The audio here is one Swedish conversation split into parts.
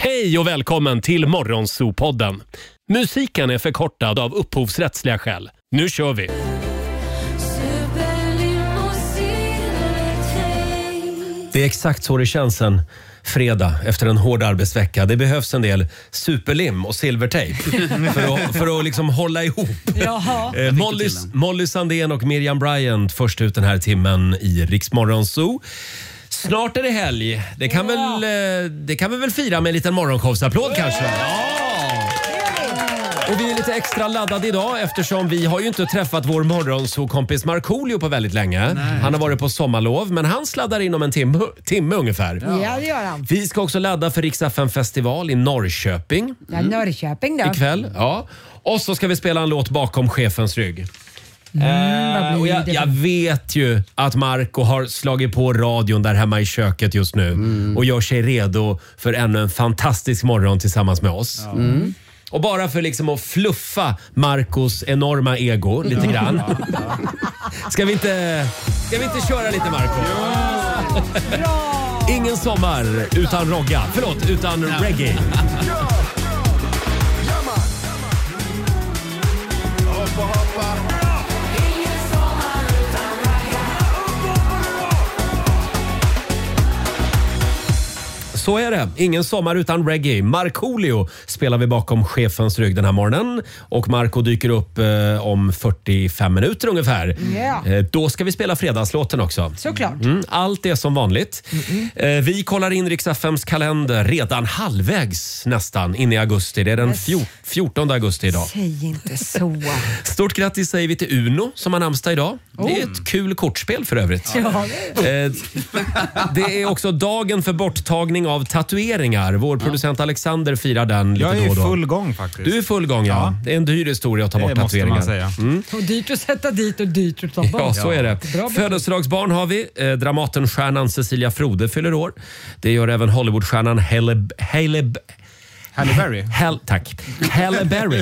Hej och välkommen till Morgonzoo-podden. Musiken är förkortad av upphovsrättsliga skäl. Nu kör vi! Det är exakt så det känns en fredag efter en hård arbetsvecka. Det behövs en del superlim och silvertejp för att liksom hålla ihop. Molly Sandén och Miriam Bryant först ut den här timmen i Rix Morgonzoo. Snart är det helg. Det kan vi väl fira med en liten morgonshowsapplåd kanske. Och vi är lite extra laddade idag eftersom vi har ju inte träffat vår morgonzoo-kompis Markoolio på väldigt länge. Nej. Han har varit på sommarlov, men han sladdar in om en timme ungefär. Ja, det gör han. Vi ska också ladda för Rix FM-festival i Norrköping. Ja, Norrköping då. Ikväll, ja. Och så ska vi spela en låt bakom chefens rygg. Och jag vet ju att Marco har slagit på radion där hemma i köket just nu och gör sig redo för ännu en fantastisk morgon tillsammans med oss. Och bara för liksom att fluffa Marcos enorma ego lite grann. Ska vi inte köra lite, Marco? Ja. Ingen sommar utan rogga. Förlåt, utan reggae. Så är det. Ingen sommar utan reggae. Markoolio spelar vi bakom chefens rygg den här morgonen. Och Marco dyker upp om 45 minuter ungefär. Yeah. Då ska vi spela fredagslåten också. Såklart. Allt är som vanligt. Vi kollar in Rix FMs kalender redan halvvägs nästan in i augusti. Det är den 14 augusti idag. Säg inte så. Stort grattis säger vi till Uno som har namnsdag idag. Det är ett kul kortspel för övrigt. Ja, det är också dagen för borttagning av tatueringar. Vår producent Alexander firar den lite då och då. Jag är i full gång faktiskt. Du är i full gång, ja. Det är en dyr historia att ta bort tatueringar. Det måste man säga. Och dyrt att sätta dit och dyrt att ta bort. Ja, så är det. Födelsedagsbarn har vi. Dramatenstjärnan Cecilia Frode fyller år. Det gör även Hollywoodstjärnan Halle Berry. Tack. Halle Berry.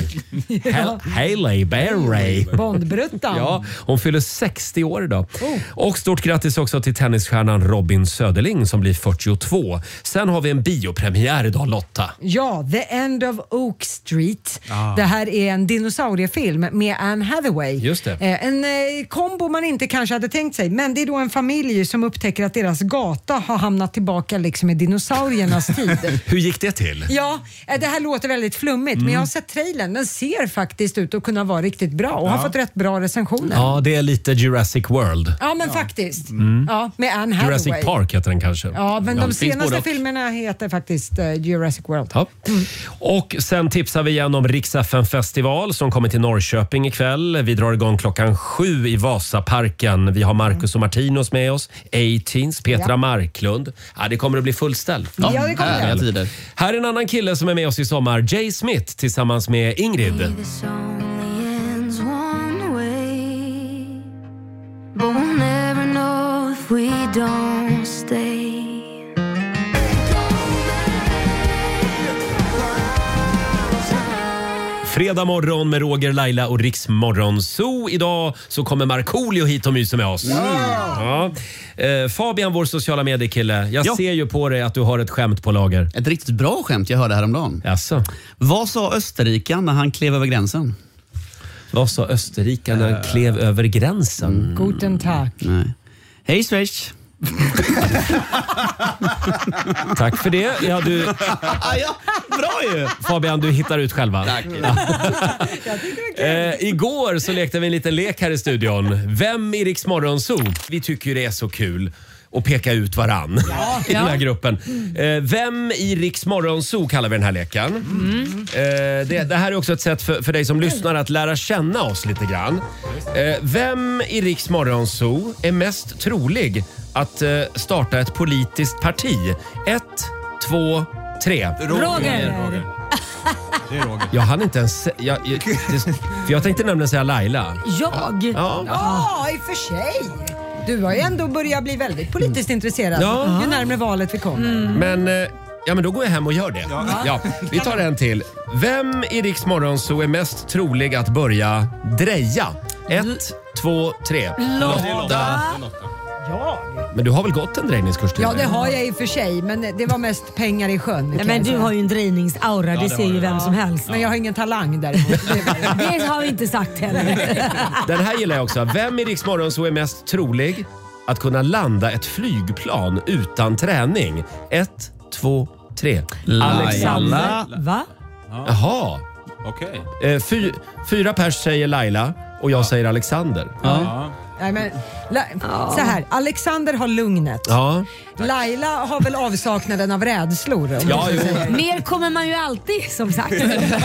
Halle Berry. Bondbruttan. Ja, hon fyller 60 år idag. Och stort grattis också till tennisstjärnan Robin Söderling som blir 42. Sen har vi en biopremiär idag, Lotta. Ja, The End of Oak Street. Det här är en dinosauriefilm med Anne Hathaway. Just det. En kombo man inte kanske hade tänkt sig. Men det är då en familj som upptäcker att deras gata har hamnat tillbaka liksom i dinosauriernas tid. Hur gick det till? Ja, det här låter väldigt flummigt men jag har sett trailern. Den ser faktiskt ut att kunna vara riktigt bra och har fått rätt bra recensioner. Ja, det är lite Jurassic World. Ja, men faktiskt. Ja, med Anne Hathaway. Jurassic Park heter den kanske. Ja, men de senaste filmerna heter faktiskt Jurassic World. Ja. Och sen tipsar vi igen om Rix FM-festival som kommer till Norrköping ikväll. Vi drar igång 7:00 i Vasaparken. Vi har Marcus och Martinus med oss. A-Teens, Petra Marklund. Ja, det kommer att bli fullställ. Ja, det kommer det. Här är en annan kille som är med oss i sommar. Jay Smith tillsammans med Ingrid. Fredag morgon med Roger, Laila och Rix Morgonzoo. Idag så kommer Markoolio hit och myser med oss. Ja. Fabian, vår sociala mediekille. Jag ser ju på dig att du har ett skämt på lager. Ett riktigt bra skämt jag hörde häromdagen. Jaså? Vad sa österrikan när han klev över gränsen? Vad sa österrikan när han klev över gränsen? Guten Tag. Nej. Hej Schweiz. Tack för det. Ja, bra ju. Fabian, du hittar ut själva. Tack. Igår så lekte vi en liten lek här i studion. Vem i Rix Morgonzoo? Vi tycker ju det är så kul att peka ut varann i den här gruppen. Vem i Rix Morgonzoo kallar vi den här leken. Det här är också ett sätt för dig som lyssnar att lära känna oss lite grann. Vem i Rix Morgonzoo är mest trolig att starta ett politiskt parti? 1, 2, 3. Roger. Det är Roger. Jag hann inte ens... jag tänkte nämligen säga Laila. Jag? Ja, i och för sig. Du har ju ändå börjat bli väldigt politiskt intresserad ju närmare valet vi kommer. Men då går jag hem och gör det. Ja, vi tar en till. Vem i Rix Morgonzoo är mest trolig att börja dreja? 1, 2, 3. Lotta. Men du har väl gått en drejningskurs till? Ja, det har jag i och för sig, men det var mest pengar i sjön. Nej, men du har ju en drejningsaura, det ser ju vem som helst. Men jag har ingen talang däremot. Det har vi inte sagt heller. Den här gillar jag också. Vem i Rix Morgonzoo är mest trolig att kunna landa ett flygplan utan träning? 1, 2, 3. Alexander. Va? Jaha. Okej. 4 pers säger Laila och jag säger Alexander. Ja. Nej, men, så här, Alexander har lugnet. Ja. Laila har väl avsaknaden av rädslor. Om Ja, man ska säga. Mer kommer man ju alltid, som sagt.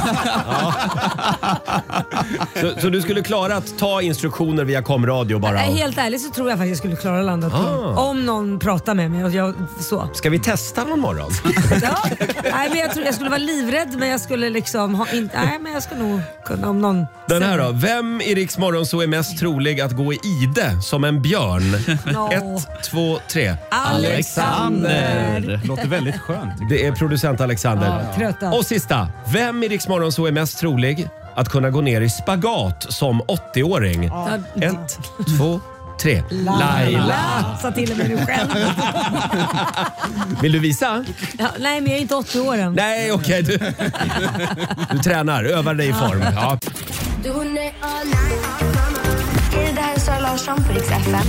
Så du skulle klara att ta instruktioner via komradio bara? Helt ärligt så tror jag faktiskt skulle klara landet om någon pratar med mig. Och jag, så. Ska vi testa någon morgon? Ja. Nej, men jag tror jag skulle vara livrädd, men jag skulle liksom nej, men jag skulle nog kunna om någon. Den här då. Vem i Rix Morgonzoo är mest trolig att gå i ide som en björn? 1, 2, 3. Alexander. Låter väldigt skönt. Det är producent Alexander. Ja, trötta. Och sista. Vem i Rix Morgonzoo är mest trolig att kunna gå ner i spagat som 80-åring? 1, 2, 3. Laila. Sa till och med du själv. Vill du visa? Ja, nej, men jag är inte 80 år än. Nej, okej. Du tränar, övar dig i form. Ja. Det här är Sara Larsson på Rix FM.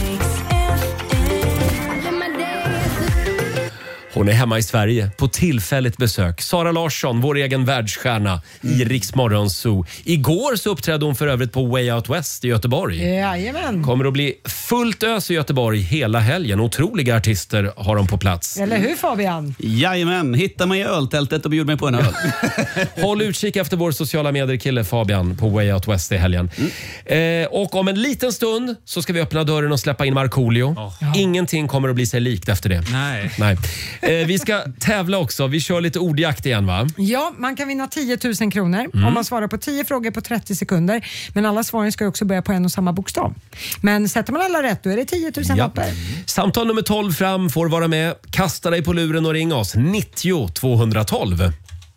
Hon är hemma i Sverige på tillfälligt besök. Sara Larsson, vår egen världsstjärna i Rix Morgonzoo. Igår så uppträdde hon för övrigt på Way Out West i Göteborg. Jajamän. Kommer att bli fullt ös i Göteborg hela helgen. Otroliga artister har de på plats. Eller hur, Fabian? Jajamän, hitta mig i öltältet och bjud mig på en öl. Håll utkik efter vår sociala medier-kille Fabian på Way Out West i helgen. Och om en liten stund så ska vi öppna dörren och släppa in Markoolio. Ingenting kommer att bli sig likt efter det. Nej. Vi ska tävla också. Vi kör lite ordjakt igen, va? Ja, man kan vinna 10 000 kronor om man svarar på 10 frågor på 30 sekunder. Men alla svaren ska också börja på en och samma bokstav. Men sätter man alla rätt, då är det 10 000 lappar. Samtal nummer 12 fram får vara med. Kasta dig på luren och ring oss. 90 212.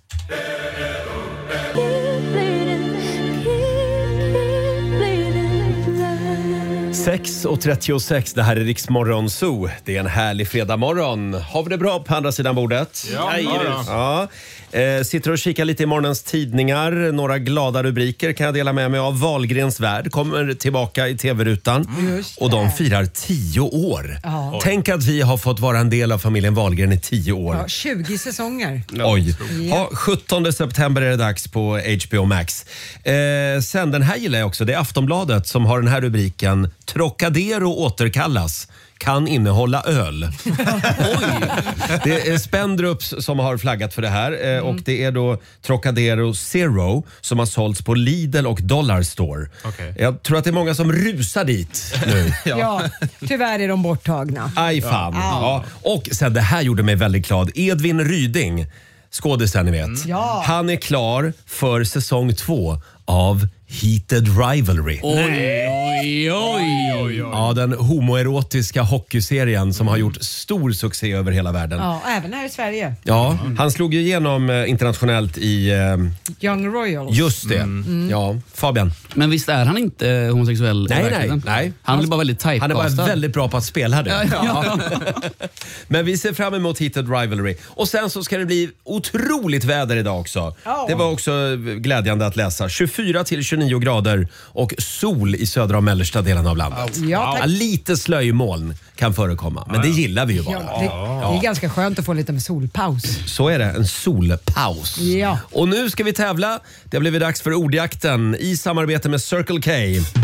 6:36, det här är Rix Morgonzoo. Det är en härlig fredagmorgon. Har vi det bra på andra sidan bordet? Ja. Sitter och kikar lite i morgonens tidningar. Några glada rubriker kan jag dela med mig av. Wahlgrens värld kommer tillbaka i tv-rutan. Och de firar 10 år. Ja. Tänk att vi har fått vara en del av familjen Wahlgren i 10 år. Ja, 20 säsonger. Oj. Ja, 17 september är det dags på HBO Max. Sen den här gillar jag också. Det är Aftonbladet som har den här rubriken. Trocadero återkallas. Kan innehålla öl. Oj! Det är Spendrups som har flaggat för det här. Och det är då Trocadero Zero som har sålts på Lidl och Dollar Store. Okay. Jag tror att det är många som rusar dit nu. Ja, tyvärr är de borttagna. Aj fan. Ja. Och sen det här gjorde mig väldigt glad. Edvin Ryding, skådespelaren ni vet. Ja. Han är klar för säsong 2 av Heated Rivalry. Oj. Ja, den homoerotiska hockeyserien som har gjort stor succé över hela världen. Ja, även här i Sverige. Ja, han slog ju igenom internationellt i... Young Royals. Just det. Ja, Fabian. Men visst är han inte homosexuell? Nej. Han blir bara väldigt typecastad. Han är bara väldigt bra på att spela det. Ja. Men vi ser fram emot Heated Rivalry. Och sen så ska det bli otroligt väder idag också. Ja. Det var också glädjande att läsa. 24 till 29 grader och sol i södra och mellersta delen av landet. Ja, tack. Lite slöjmål kan förekomma, men det gillar vi ju bara. Ja, det är ganska skönt att få lite med solpaus. Så är det, en solpaus. Ja. Och nu ska vi tävla. Det har blivit dags för ordjakten i samarbete med Circle K.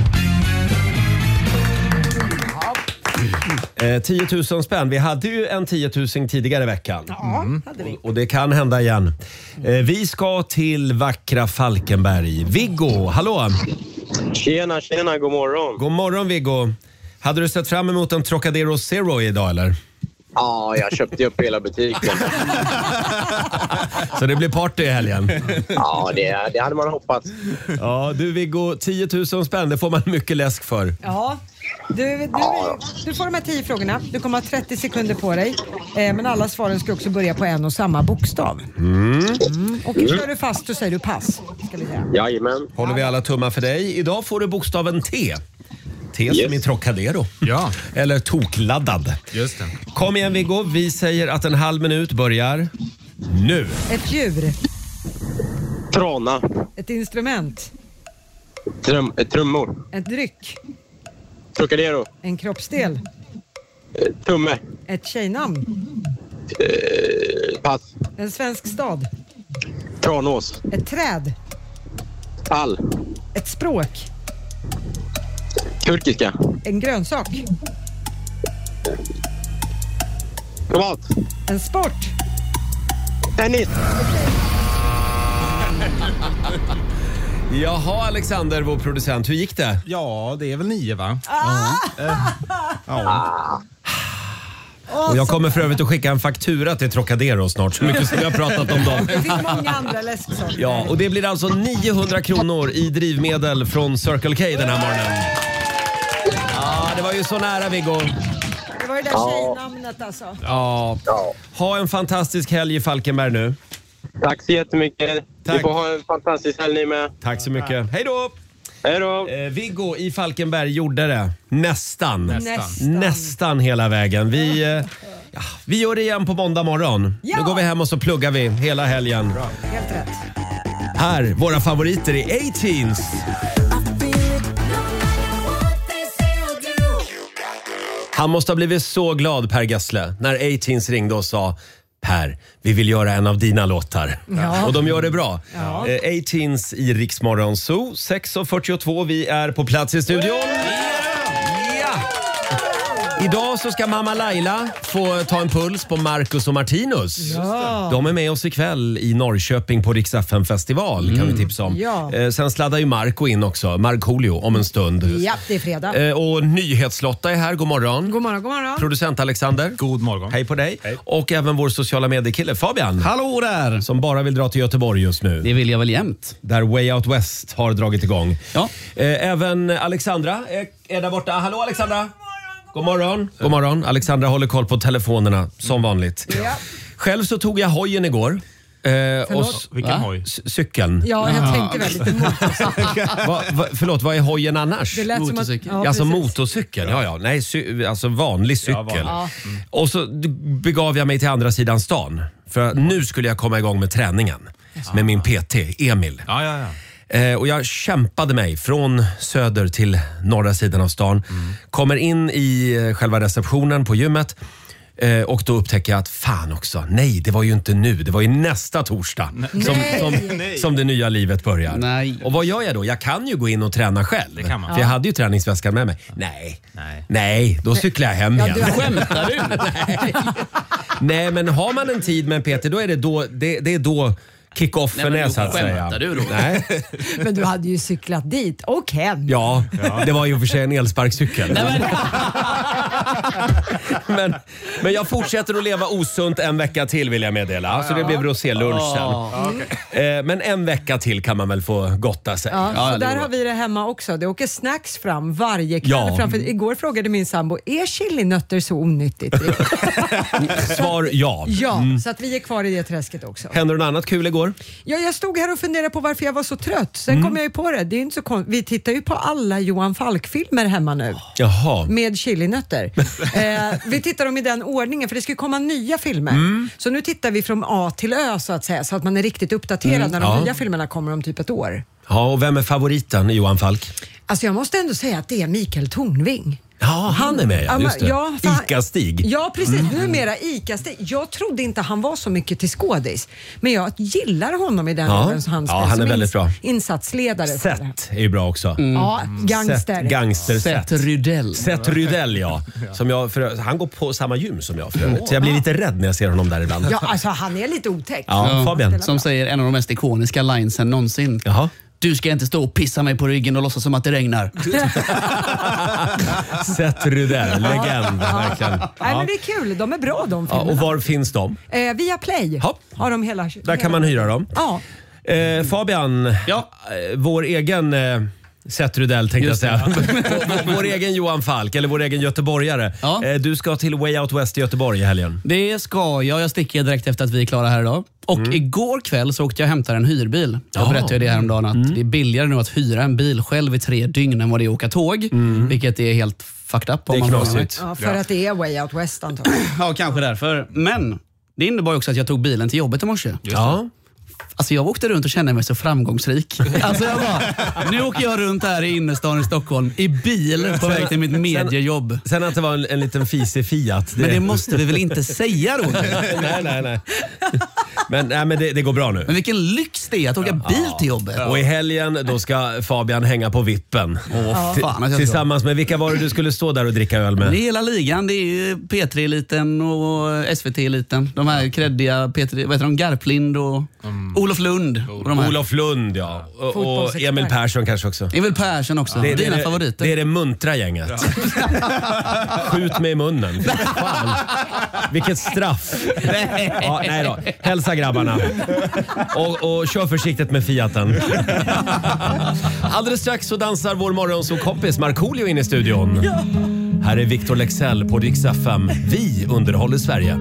10 000 spänn. Vi hade ju en 10 000 tidigare i veckan. Ja, hade vi. Och det kan hända igen. Vi ska till vackra Falkenberg. Viggo, hallå! Tjena, god morgon. God morgon Viggo. Hade du sett fram emot en Trocadero Zero idag eller? Ja, jag köpte upp hela butiken. Så det blir party i helgen? Ja, det hade man hoppats. Ja, du Viggo, 10 000 spänn, det får man mycket läsk för. Ja. Du får de här 10 frågorna. Du kommer ha 30 sekunder på dig. Men alla svaren ska också börja på en och samma bokstav. Och kör du fast så säger du pass. Ska vi säga. Jajamän. Håller vi alla tummar för dig. Idag får du bokstaven T. Te som i Trocadero. Ja. Eller tokladdad. Just det. Kom igen Viggo, vi säger att en halv minut börjar nu. Ett djur. Trana. Ett instrument. Trummor. En dryck. Trocadero. En kroppsdel. Tumme. Ett tjejnamn. Pass. En svensk stad. Tranås. Ett träd. Tall. Ett språk. Turkiska. En grönsak. Tomat. En sport. Tennis. Jaha Alexander, vår producent, hur gick det? Ja, det är väl 9 va? Och jag kommer för övrigt att skicka en faktura till Trocadero snart, så mycket som vi har pratat om dem. Det finns många andra läsksorter. Ja, och det blir alltså 900 kronor i drivmedel från Circle K den här morgonen. Ja, det var ju så nära Viggo. Det var ju det där tjejnamnet alltså. Ja. Ha en fantastisk helg i Falkenberg nu. Tack så jättemycket. Tack. Ni får ha en fantastisk helg ni med. Tack så mycket. Hej då! Hej då! Viggo i Falkenberg gjorde det. Nästan hela vägen. Vi gör det igen på måndag morgon. Ja. Då går vi hem och så pluggar vi hela helgen. Helt rätt. Här, våra favoriter i 18s. Han måste ha blivit så glad, Per Gessle, när 18s ringde och sa: Per, vi vill göra en av dina låtar. Ja. Och de gör det bra. Ja. 18s i Rix Morgon Zoo. 6:42, vi är på plats i studion. Ja. Idag så ska mamma Laila få ta en puls på Marcus och Martinus. Ja. De är med oss ikväll i Norrköping på Rix FM-festival, kan vi tipsa om. Ja. Sen sladdar ju Marco in också, Markoolio, om en stund. Ja, det är fredag. Och Nyhetslotta är här, god morgon. God morgon, god morgon. Producent Alexander. God morgon. Hej på dig. Hej. Och även vår sociala mediekille Fabian. Hallå där! Som bara vill dra till Göteborg just nu. Det vill jag väl jämt. Där Way Out West har dragit igång. Ja. Även Alexandra är där borta. Hallå Alexandra! God morgon. God morgon. Alexandra håller koll på telefonerna som vanligt. Ja. Själv så tog jag hojen igår. Vilken hoj? Cykeln. Ja, jag tänkte väl lite motorcykel. Förlåt, vad är hojen annars? Det lät som att... Motorcykel. Ja, Alltså precis. motorcykel, ja. Nej, alltså vanlig cykel. Ja. Och så begav jag mig till andra sidan stan. För nu skulle jag komma igång med träningen. Med min PT, Emil. Ja. Och jag kämpade mig från söder till norra sidan av stan. Kommer in i själva receptionen på gymmet. Och då upptäcker jag att fan också, nej det var ju inte nu, det var ju nästa torsdag som det nya livet börjar. Nej. Och vad gör jag då? Jag kan ju gå in och träna själv. Det kan man. För jag hade ju träningsväskan med mig. Nej, då cyklar jag hem igen. Skämtar du? Nej, men har man en tid med en PT, då är det är då kick-offen är så att säga. Skämtar du då? Nej. Men du hade ju cyklat dit och hem. Ja, det var ju för sig en elsparkcykel. Men jag fortsätter att leva osunt en vecka till vill jag meddela. Så det blev rosélunch sen. Men en vecka till kan man väl få gotta sig. Ja, så där har vi det hemma också. Det åker snacks fram varje kväll. Ja. Framför, igår frågade min sambo, är chilinötter så onyttigt? Svar ja. Ja, så att vi är kvar i det träsket också. Hände det något annat kul igår? Ja, jag stod här och funderade på varför jag var så trött. Sen kom jag ju på det. Det är inte så vi tittar ju på alla Johan Falk-filmer hemma nu. Jaha. Med chilinötter. Vi tittar dem i den ordningen för det ska ju komma nya filmer. Så nu tittar vi från A till Ö så att säga. Så att man är riktigt uppdaterad när de nya filmerna kommer om typ ett år. Ja, och vem är favoriten i Johan Falk? Alltså jag måste ändå säga att det är Mikael Tornving. Ja, han är med, ja, just det. Ja, Ica-Stig. Ja, precis. Numera Ica-Stig. Jag trodde inte han var så mycket till skådis. Men jag gillar honom i den rollen som han är väldigt bra. Insatsledare. Seth är ju bra också. Ja, gangster. Gangster Seth Rydell. Seth Rydell, ja. Han går på samma gym som jag för övrigt. Så jag blir lite rädd när jag ser honom där ibland. Ja, alltså han är lite otäck. Ja, Fabian. Som säger en av de mest ikoniska linesen någonsin. Jaha. Du ska inte stå och pissa mig på ryggen och låtsas som att det regnar. Seth Rydell, legend. Verkligen. Nej, men det är kul. De är bra de Ja, filmerna. och var finns de? Via Play har de hela... Där kan man hyra dem. Ja. Fabian, vår egen Seth Rydell tänkte jag säga. Vår egen Johan Falk, eller vår egen göteborgare. Ja. Du ska till Way Out West i Göteborg i helgen. Det ska jag. Jag sticker direkt efter att vi är klara här idag. Och igår kväll så åkte jag och hämtade en hyrbil. Jag berättade ju det häromdagen att det är billigare nu att hyra en bil själv i 3 dygn än vad det är att åka tåg. Vilket är helt fucked up. Det är knasigt. Ja, för att det är Way Out West antagligen. Ja, kanske därför. Men det innebar också att jag tog bilen till jobbet i morse. Ja. Alltså jag åkte runt och kände mig så framgångsrik. Alltså jag bara, nu åker jag runt här i innerstan i Stockholm i bil på väg till mitt mediejobb. Sen att det var en liten fisig Fiat. Men det måste vi väl inte säga då? nej. Men det går bra nu. Men vilken lyx det är att åka bil till jobbet. Och i helgen då ska Fabian hänga på vippen. Fan, att jag Tillsammans med, vilka var det du skulle stå där och dricka öl med? Det är hela ligan. Det är ju P3-eliten och SVT-eliten. De här kreddiga P3, vad heter de? Garplind och Olof Lund. Och de här. Olof Lund, ja. Och Emil Persson kanske också. Emil Persson också. Det är Dina det, favoriter. det är det muntra gänget. Skjut mig i munnen. Fan. Vilket straff. Ja, nej då. Hälsa grabbarna. Och kör försiktigt med Fiaten. Alldeles strax så dansar vår morgonsåkompis Markoolio in i studion. Här är Victor Leksell på Rix FM. Vi underhåller Sverige.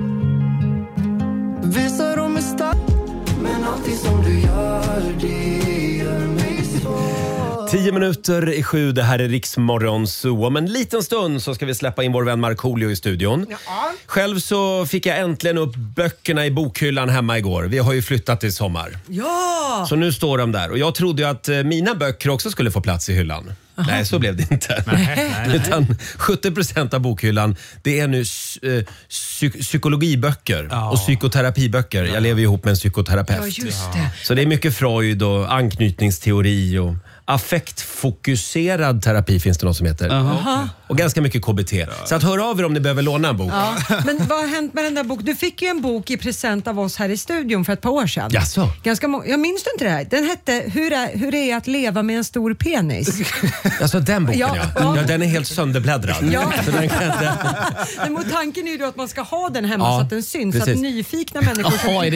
Visar de är stark, men alltid som du gör, det gör mig svår. 6:10, det här är Rix Morgonzoo. Om en liten stund så ska vi släppa in vår vän Markoolio i studion. Ja. Själv så fick jag äntligen upp böckerna i bokhyllan hemma igår. Vi har ju flyttat i sommar. Ja! Så nu står de där. Och jag trodde ju att mina böcker också skulle få plats i hyllan. Nej, så blev det inte. Utan 70% av bokhyllan, det är nu psykologiböcker och psykoterapiböcker. Jag lever ihop med en psykoterapeut. Ja, just det. Så det är mycket Freud och anknytningsteori och affektfokuserad terapi finns det något som heter. Och ganska mycket KBT. Så att hör av er om ni behöver låna en bok. Ja. Men vad har hänt med den där boken? Du fick ju en bok i present av oss här i studion för ett par år sedan. Jaså? Jag minns inte det här. Den hette Hur det är att leva med en stor penis. Alltså den boken Ja. ja, den är helt sönderbläddrad. Ja. Så den kan inte... Men tanken är ju då att man ska ha den hemma Ja, så att den syns. Så precis. att nyfikna människor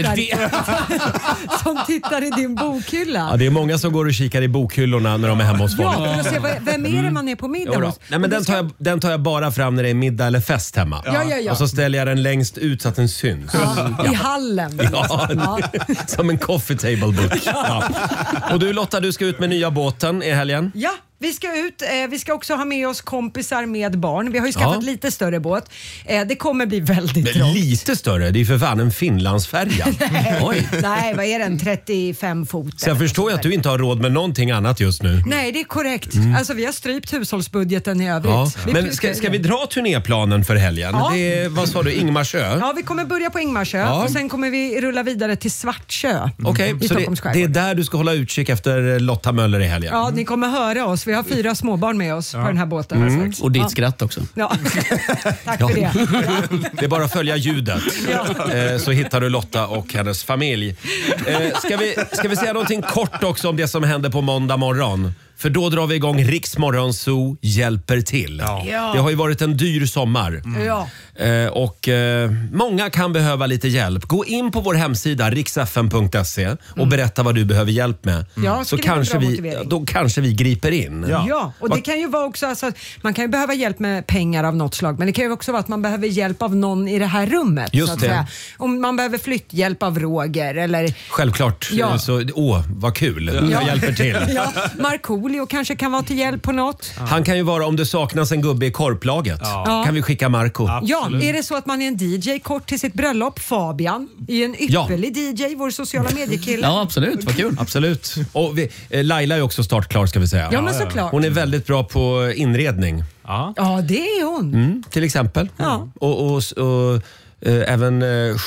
som tittar i din bokhylla. Ja, det är många som går och kikar i bokhyllorna när de är hemma hos folk. Ja, för att se vem är det man är på middag hos. Nej, men den tar jag bara fram när det är middag eller fest hemma. Ja. Och så ställer jag den längst ut så att den syns. I hallen. Ja, som en coffee table book. Ja. Och du Lotta, du ska ut med nya båten i helgen. Ja, vi ska ut. Vi ska också ha med oss kompisar med barn. Vi har ju skaffat lite större båt. Det kommer bli väldigt trångt. Lite större? Det är för fan en Finlandsfärja. Oj. Nej, vad är den? 35 fot. Så jag förstår ju att du inte har råd med någonting annat just nu. Nej, det är korrekt. Alltså, vi har strypt hushållsbudgeten i övrigt. Ja. Men ska vi dra turnéplanen för helgen? Ja. Det är, vad sa du, Ingmarsö? Ja, vi kommer börja på Ingmarsö och sen kommer vi rulla vidare till Svartsjö Okej, i så Stockholms det är skärgård. där du ska hålla utkik efter Lotta Möller i helgen? Ja, ni kommer höra oss. Vi har 4 småbarn med oss på den här båten. Och ditt skratt också. Ja. Tack för det. Det är bara att följa ljudet så hittar du Lotta och hennes familj. Ska vi säga någonting kort också om det som händer på måndag morgon? För då drar vi igång Rix Morgonzoo hjälper till. Det har ju varit en dyr sommar. Ja. Och många kan behöva lite hjälp. Gå in på vår hemsida riksfm.se och berätta vad du behöver hjälp med. Ja, så kanske vi griper in. Ja, och det kan ju vara också alltså, man kan ju behöva hjälp med pengar av något slag, men det kan ju också vara att man behöver hjälp av någon i det här rummet. Just så att det. säga. Om man behöver flytthjälp av Roger eller... Självklart. Ja. Så, vad kul. Jag hjälper till. Ja, Markoolio kanske kan vara till hjälp på något. Han kan ju vara om det saknas en gubbe i korplaget. Kan vi skicka Marco. Ja, är det så att man är en DJ kort till sitt bröllop, Fabian är en ypperlig DJ, vår sociala mediekille. Ja, absolut. Vad kul. Absolut. Och Laila är också startklar ska vi säga. Ja, men såklart. Hon är väldigt bra på inredning. Ja, det är hon. Till exempel. Ja. Och även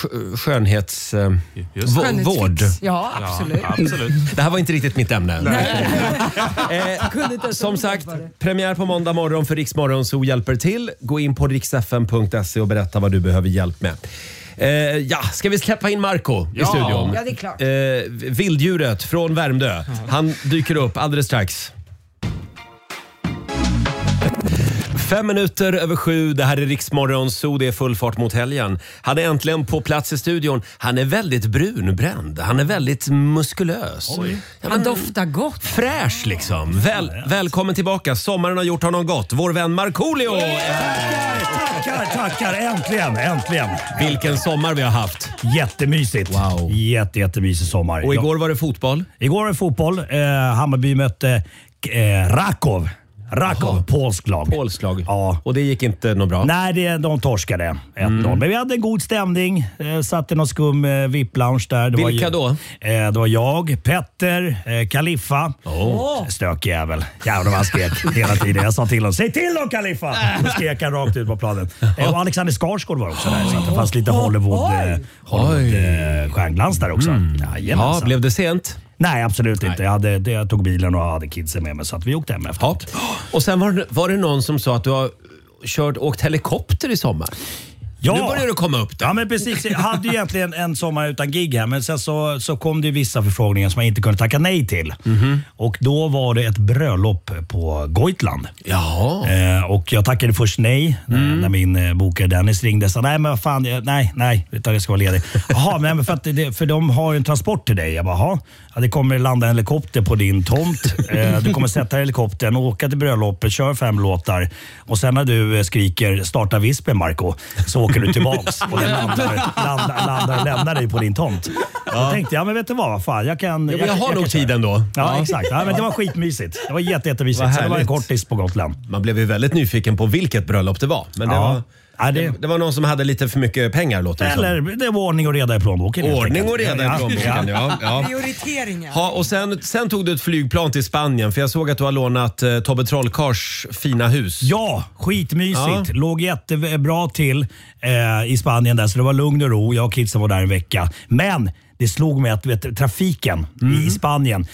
skönhetsvård. Ja, absolut. Det här var inte riktigt mitt ämne. Kunde inte Som sagt, premiär på måndag morgon för Rix Morgonzoo hjälper till. Gå in på riksfm.se och berätta vad du behöver hjälp med. Ska vi släppa in Marco i studion? Ja, det är klart. Vilddjuret från Värmdö. Han dyker upp alldeles strax. 7:05. Det här är Riksmorgon Zoo. Det är full fart mot helgen. Han är äntligen på plats i studion. Han är väldigt brunbränd. Han är väldigt muskulös. Han doftar gott. Fräsch liksom. Välkommen tillbaka. Sommaren har gjort honom gott. Vår vän Markoolio. Tackar. Äntligen. Vilken sommar vi har haft. Jättemysigt. Wow. Jättemysig sommar. Och igår var det fotboll. Igår var det fotboll. Hammarby mötte Rakov, polskt lag. Ja. Och det gick inte något bra. Nej, de torskade 1-0. Men vi hade en god stämning. Satt i någon skum VIP-lounge där. Vilka då? Det var jag, Petter, Kaliffa. Stökig jävel. Jävlar vad han skrek hela tiden. Jag sa till honom, säg till dem Kaliffa! Då skrek han rakt ut på planen. Och Alexander Skarsgård var också där. Så att det fanns lite Hollywood-stjärnglans där också. Ja, blev det sent? Nej, absolut inte. Jag tog bilen och hade kidsen med mig så att vi åkte hem efteråt. Och sen var det någon som sa att du har åkt helikopter i sommar. Ja. Nu börjar du komma upp där. Ja, men precis. Jag hade ju egentligen en sommar utan gig här, men sen så kom det vissa förfrågningar som jag inte kunde tacka nej till. Och då var det ett bröllop på Goitland. Ja. Och jag tackade först nej när min bokare Dennis ringde och sa nej men vad fan, nej, utan jag ska vara ledig. Jaha, men för de har en transport till dig. Jag bara, jaha. Ja, det kommer landa en helikopter på din tomt. Du kommer sätta helikoptern och åka till bröllopet, kör 5 låtar. Och sen när du skriker starta vispen Marco, så åker du tillbaks. Och den landar och lämnar dig på din tomt. Jag tänkte, men vet du vad fan, jag har nog tiden då. Ja, exakt. Ja, men det var skitmysigt. Det var jättemysigt. Så det var en kortis på Gotland. Man blev ju väldigt nyfiken på vilket bröllop det var. Men det var någon som hade lite för mycket pengar, låter det som. Eller det var ordning och reda i plånboken. Ordning och reda i plånboken, ja. Prioriteringar. Ja, och sen tog du ett flygplan till Spanien, för jag såg att du har lånat Tobbe Trollkarls fina hus. Ja, skitmysigt. Låg jättebra till i Spanien där, så det var lugn och ro. Jag och kidsen var där en vecka. Men det slog mig att trafiken i Spanien.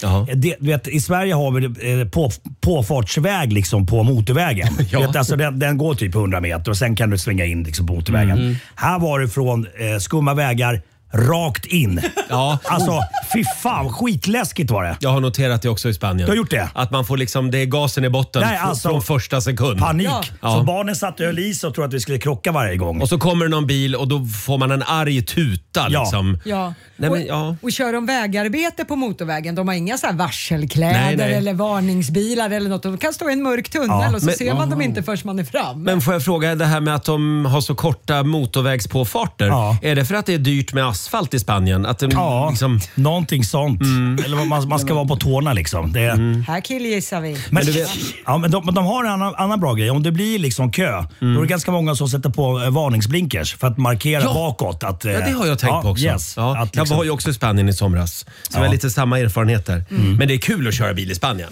I Sverige har vi påfartsväg liksom på motorvägen. Alltså den går typ 100 meter och sen kan du svänga in liksom på motorvägen. Här var det från skumma vägar rakt in. Ja. Alltså, fy fan, skitläskigt var det. Jag har noterat det också i Spanien. Du har gjort det? Att man får liksom, det är gasen i botten från första sekund. Panik. Ja. Så barnen satt och höll i sig och trodde att vi skulle krocka varje gång. Och så kommer någon bil och då får man en arg tuta liksom. Ja. Och kör de vägarbete på motorvägen, de har inga så här varselkläder eller varningsbilar eller något. De kan stå i en mörk tunnel och så ser man dem inte först man är fram. Men får jag fråga, det här med att de har så korta motorvägspåfarter, är det för att det är dyrt med asfalt i Spanien? Att liksom... någonting sånt. Eller man ska vara på tårna liksom. Här killgissar vi. Men de har en annan bra grej. Om det blir liksom kö, då är det ganska många som sätter på varningsblinkers för att markera bakåt. Att, det har jag tänkt på också. Yes, jag var ju också i Spanien i somras, så jag har lite samma erfarenheter. Men det är kul att köra bil i Spanien.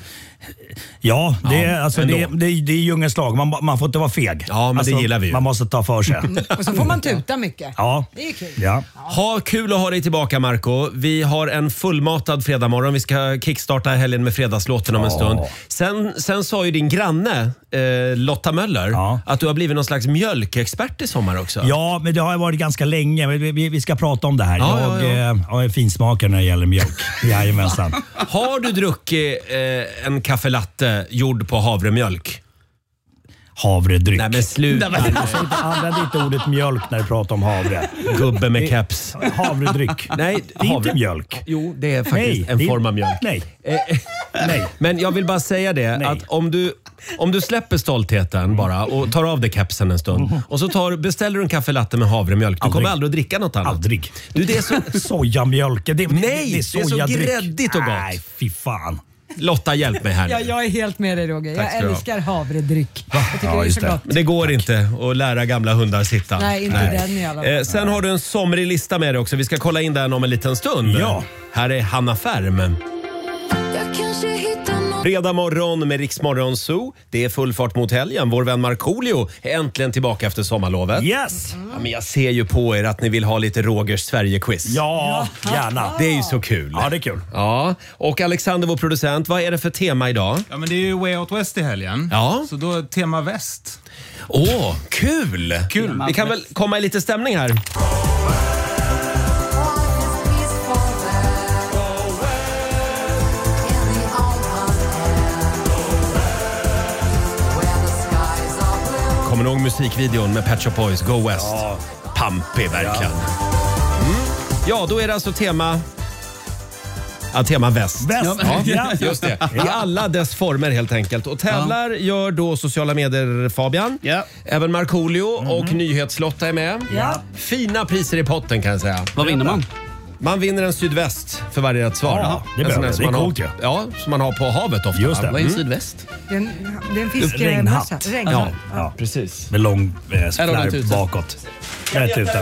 Ja, det är djungelns lag. Man får inte vara feg. Ja, men det gillar vi ju. Man måste ta för sig. Och så får man tuta mycket. Ja. Det är kul. Ja. Kul att ha dig tillbaka, Marco. Vi har en fullmatad fredagmorgon. Vi ska kickstarta helgen med fredagslåten om en stund. Sen sa ju din granne Lotta Möller att du har blivit någon slags mjölkexpert i sommar också. Ja, men det har varit ganska länge. Vi ska prata om det här. Jag är finsmakare när det gäller mjölk. Jajamensan. Har du druckit en kaffelatte gjord på havremjölk? Havredryck. Nej, men sluta. Använd inte ordet mjölk när du pratar om havre. Gubbe med keps. Havredryck. Nej, det är inte mjölk. Jo, det är faktiskt en form av mjölk. Nej. Men jag vill bara säga det att om du släpper stoltheten bara och tar av dig kepsen en stund och så beställer du en kaffelatte med havremjölk. Du kommer aldrig att dricka något annat. Aldrig. Du, det är så... Sojamjölk. Det är så gräddigt och gott. Nej, fy fan. Lotta, hjälp mig här. Ja, jag är helt med dig, Roger. Jag älskar havredryck. Jag tycker det är så gott. Men det går inte att lära gamla hundar sitta. Nej, inte den i alla fall. Sen har du en somrig lista med dig också. Vi ska kolla in den om en liten stund. Ja. Här är Hanna Färm. Fredag morgon med Riksmorgon Zoo. Det är full fart mot helgen. Vår vän Markoolio är äntligen tillbaka efter sommarlovet. Yes! Ja, men jag ser ju på er att ni vill ha lite Rogers Sverige-quiz. Ja, gärna. Det är ju så kul. Ja, det är kul. Ja. Och Alexander, vår producent, vad är det för tema idag? Ja, men det är ju Way Out West i helgen. Ja. Så då är tema väst. Kul! Vi kan väl komma i lite stämning här. lång musikvideon med Pet Shop Boys, Go West. Ja. Pampig verkligen. Ja, då är det alltså tema väst. Ja, just det. I alla dess former helt enkelt. Och tävlar gör då sociala medier Fabian. Ja. Även Markoolio och Nyhetslotta är med. Ja. Fina priser i potten kan jag säga. Vad vinner man? Man vinner en sydväst för varje rätt svar. Ja, det är coolt ju. Ja, som man har på havet ofta. Just det. Vad är en sydväst? Det är en fiskemössa. Ja, precis. Med lång flärp bakåt. Rätt ute.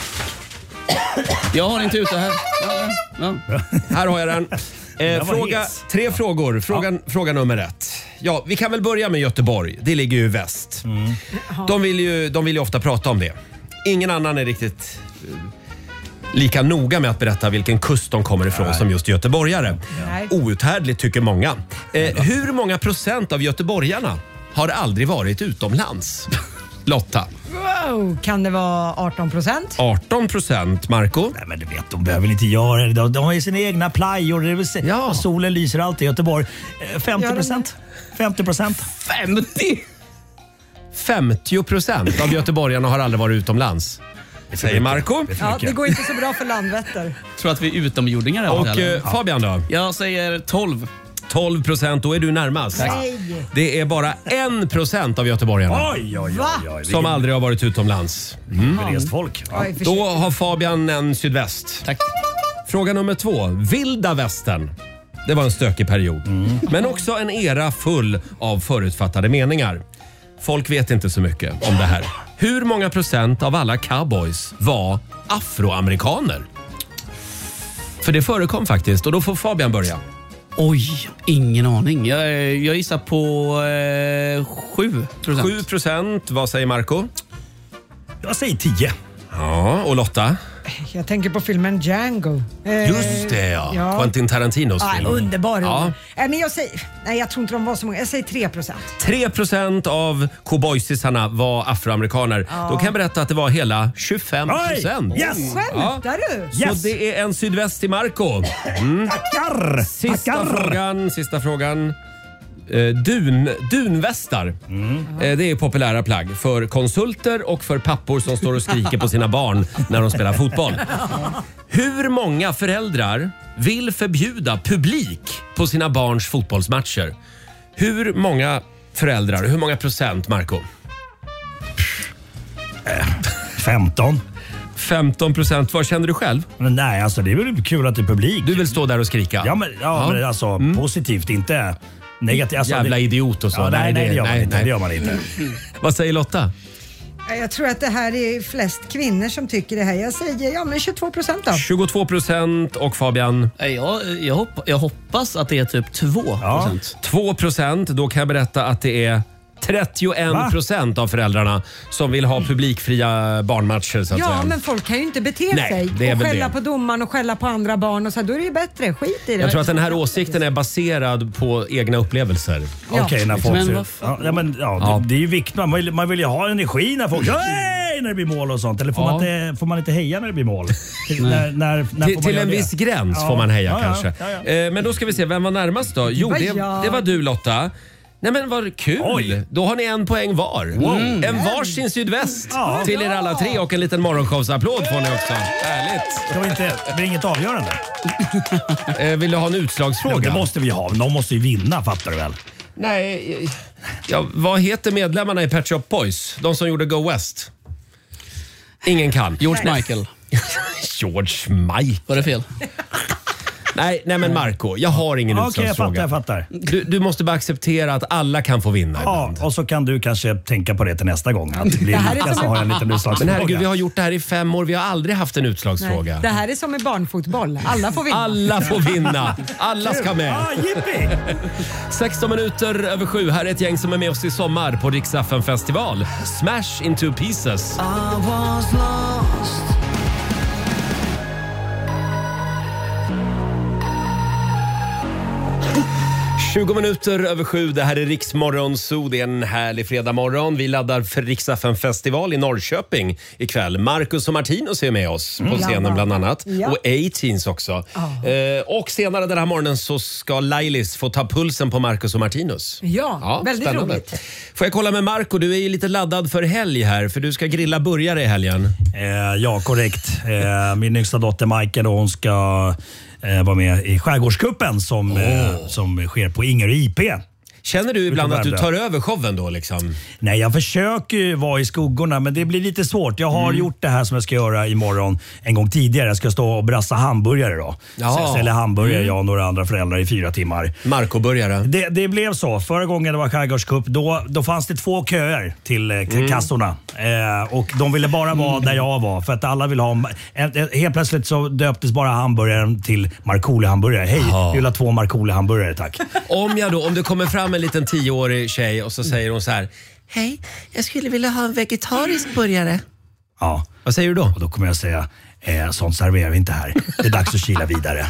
Jag har inte ute här. Ja. Här har jag den. Tre frågor. Fråga nummer 1. Ja, vi kan väl börja med Göteborg. Det ligger ju i väst. De vill ju ofta prata om det. Ingen annan är riktigt lika noga med att berätta vilken kust de kommer ifrån som just göteborgare. Outhärdligt tycker många. Hur många procent av göteborgarna har aldrig varit utomlands? Lotta. Wow, kan det vara 18%? 18%, Marco. Nej, men du vet, de behöver inte göra det. De har ju sina egna plajor. Det vill säga, och solen lyser alltid i Göteborg. 50%. 50%. 50% av göteborgarna har aldrig varit utomlands. Säger Marco. Ja, det går inte så bra för Landvetter. Jag tror att vi är utomjordingar. Och Fabian då? Jag säger 12. 12%, då är du närmast. Nej. Det är bara 1% av göteborgarna som aldrig har varit utomlands. Rest folk. Ja. Då har Fabian en sydväst. Tack. Fråga nummer 2. Vilda västern. Det var en stökig period. Men också en era full av förutfattade meningar. Folk vet inte så mycket om det här. Hur många procent av alla cowboys var afroamerikaner? För det förekom faktiskt, och då får Fabian börja. Oj, ingen aning. Jag gissar på 7%. 7%, vad säger Marco? Jag säger 10. Ja, och Lotta? Jag tänker på filmen Django. Just det, ja. Quentin Tarantinos film. Underbar. Ja. Men jag tror inte de var så många. Jag säger 3%. 3% av cowboysisarna var afroamerikaner. Då kan jag berätta att det var hela 25%. Yes! Skämtar du? Så det är en sydväst till Marco. Tackar! Sista frågan. Dunvästar. Det är populära plagg för konsulter och för pappor som står och skriker på sina barn när de spelar fotboll. Hur många föräldrar vill förbjuda publik på sina barns fotbollsmatcher? Hur många föräldrar, hur många procent, Marco? 15. 15%. Vad känner du själv? Men nej, alltså det är väl kul att det är publik. Du vill stå där och skrika? Ja, men alltså positivt, inte negativt. Alltså, jävla idiot och så. Ja, nej, det gör man inte. Vad säger Lotta? Jag tror att det här är flest kvinnor som tycker det här. Jag säger men 22% då. 22%. Och Fabian? Jag hoppas att det är typ 2%. 2%. Då kan jag berätta att det är 31% av föräldrarna som vill ha publikfria barnmatcher, så att säga. Men folk kan ju inte bete sig det är och väl skälla det. på domaren och skälla på andra barn och så. Då är det ju bättre. Skit i det. Jag tror att den här åsikten är baserad på egna upplevelser. Okej, när folk det är ju viktigt. Man vill ju ha energi när folk när det blir mål och sånt. Eller får man inte heja när det blir mål? Till en viss gräns får man heja kanske. Men då ska vi se, vem var närmast då? Jo, det var du, Lotta. Nej, men vad kul! Oj. Då har ni 1 poäng var. En varsin sydväst till er alla 3 och en liten morgonshowsapplåd får ni också. Härligt! Det blir inget avgörande. Vill du ha en utslagsfråga? Det måste vi ha. De måste ju vinna, fattar du väl? Nej, vad heter medlemmarna i Pet Shop Boys? De som gjorde Go West? Ingen kan. George Michael. George Michael. Var det fel? Nej men Marco, jag har ingen utslagsfråga. Okej, jag fattar. Du måste bara acceptera att alla kan få vinna ibland. Och så kan du kanske tänka på det till nästa gång. Att det blir lika, så har jag en liten utslagsfråga. Men herregud, vi har gjort det här i 5 år. Vi har aldrig haft en utslagsfråga. Nej. Det här är som i barnfotboll. Alla får vinna. Alla får vinna. Alla ska med. 16 minuter över 7. Här är ett gäng som är med oss i sommar på Rix FM festival. Smash into pieces. I was lost. 20 minuter över 7, det här är Rix Morgon Zoo. Det är en härlig fredagmorgon. Vi laddar för Rix FM-festival i Norrköping ikväll. Marcus och Martinus är med oss på scenen bland annat. Ja. Och A-Teens också. Och senare den här morgonen så ska Lailis få ta pulsen på Marcus och Martinus. Ja, väldigt spännande. roligt. Får jag kolla med Marco, du är ju lite laddad för helg här, för du ska grilla burgare i helgen. Ja, korrekt. Min yngsta dotter Majken, hon ska vara med i Skärgårdscupen som sker på Ingerö IP. Känner du ibland att du tar över showen då liksom? Nej, jag försöker ju vara i skuggorna, men det blir lite svårt. Jag har gjort det här som jag ska göra imorgon en gång tidigare. Jag ska stå och brassa hamburgare då. Ja. Sälja hamburgare, jag och några andra föräldrar i 4 timmar. Marco-burgare. Det blev så. Förra gången det var Skärgårdscup, då fanns det 2 köer till kassorna. Och de ville bara vara där jag var, för att alla vill ha... Helt plötsligt så döptes bara hamburgaren till Markoolio-hamburgare. Hej, jag vill ha 2 Markoolio-hamburgare, tack. Om det kommer fram en liten 10-årig tjej och så säger hon så här: hej, jag skulle vilja ha en vegetarisk burgare. Ja. Vad säger du då? Och då kommer jag säga, sånt serverar vi inte här. Det är dags att kila vidare.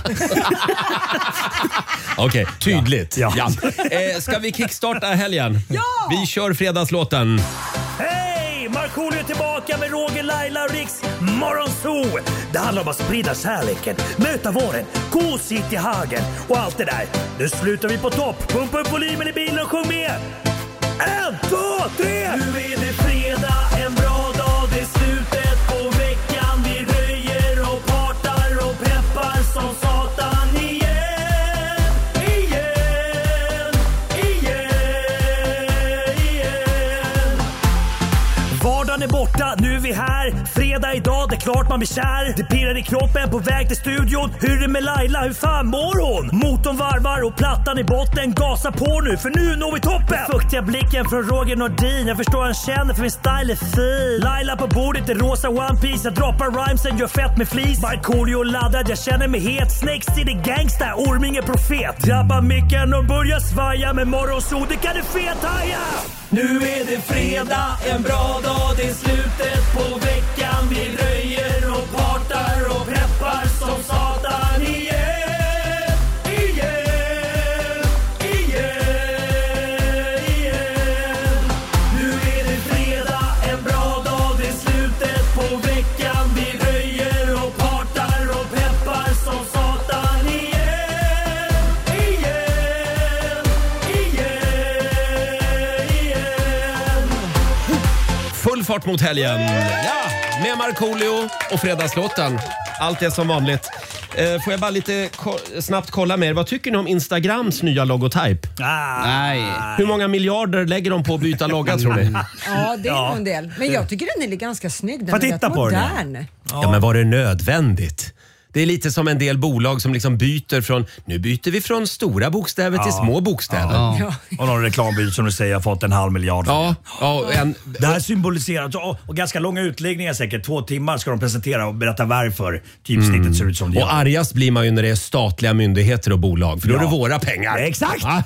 Okej, tydligt. Ja. Ska vi kickstarta helgen? Ja! Vi kör fredagslåten. Hej! Markoolio är tillbaka med Roger, Laila och Rix Morgonzoo. Det handlar om att sprida kärleken, möta våren, gosigt i hagen och allt det där. Nu slutar vi på topp. Pumpa upp volymen i bilen och sjung med. 1, 2, 3! Nu är det fredag, en bra dag, det är slutet på veckan. Vi röjer och partar och peppar som satan igen. Vardagen är borta, nu är vi här. Fredag idag, det är klart man blir kär. Det pirrar i kroppen på väg till studion. Hur är det med Laila, hur fan mår hon? Motorn varvar och plattan i botten. Gasa på nu, för nu når vi toppen. Fuktiga blicken från Roger Nordin. Jag förstår han känner, för min style är fin. Laila på bordet i rosa One Piece. Jag droppar rhymesen, gör fett med flis. Markoolio laddad, jag känner mig het. Snake City gangsta, Orminge profet. Drabbar micken och börjar svaja. Med Morgonzoo, det kan du fethaja. Nu är det fredag, en bra dag, det är slutet på veckan. Vi röjer och partar och peppar som satan igen. Nu är det fredag, en bra dag, det är slutet på veckan. Vi röjer och partar och peppar som satan igen. Full fart mot helgen. Ja, med Markoolio och fredagslåten. Allt är som vanligt. Får jag bara lite snabbt kolla med er. Vad tycker ni om Instagrams nya logotyp? Nej. Hur många miljarder lägger de på att byta logga tror ni? Ja, det är nog en del. Men jag tycker den är ganska snygg. Den Får är titta rätt på den. modern. Ja, men var det nödvändigt? Det är lite som en del bolag som liksom byter från... Nu byter vi från stora bokstäver till små bokstäver. Ja. Och någon reklambyrå som du säger har fått 500 miljoner. Ja, Det här symboliserar, och ganska långa utläggningar säkert, 2 timmar ska de presentera och berätta varför typsnittet ser ut som det gör. och argast blir man ju när det är statliga myndigheter och bolag, för då är det våra pengar. Exakt! Ja.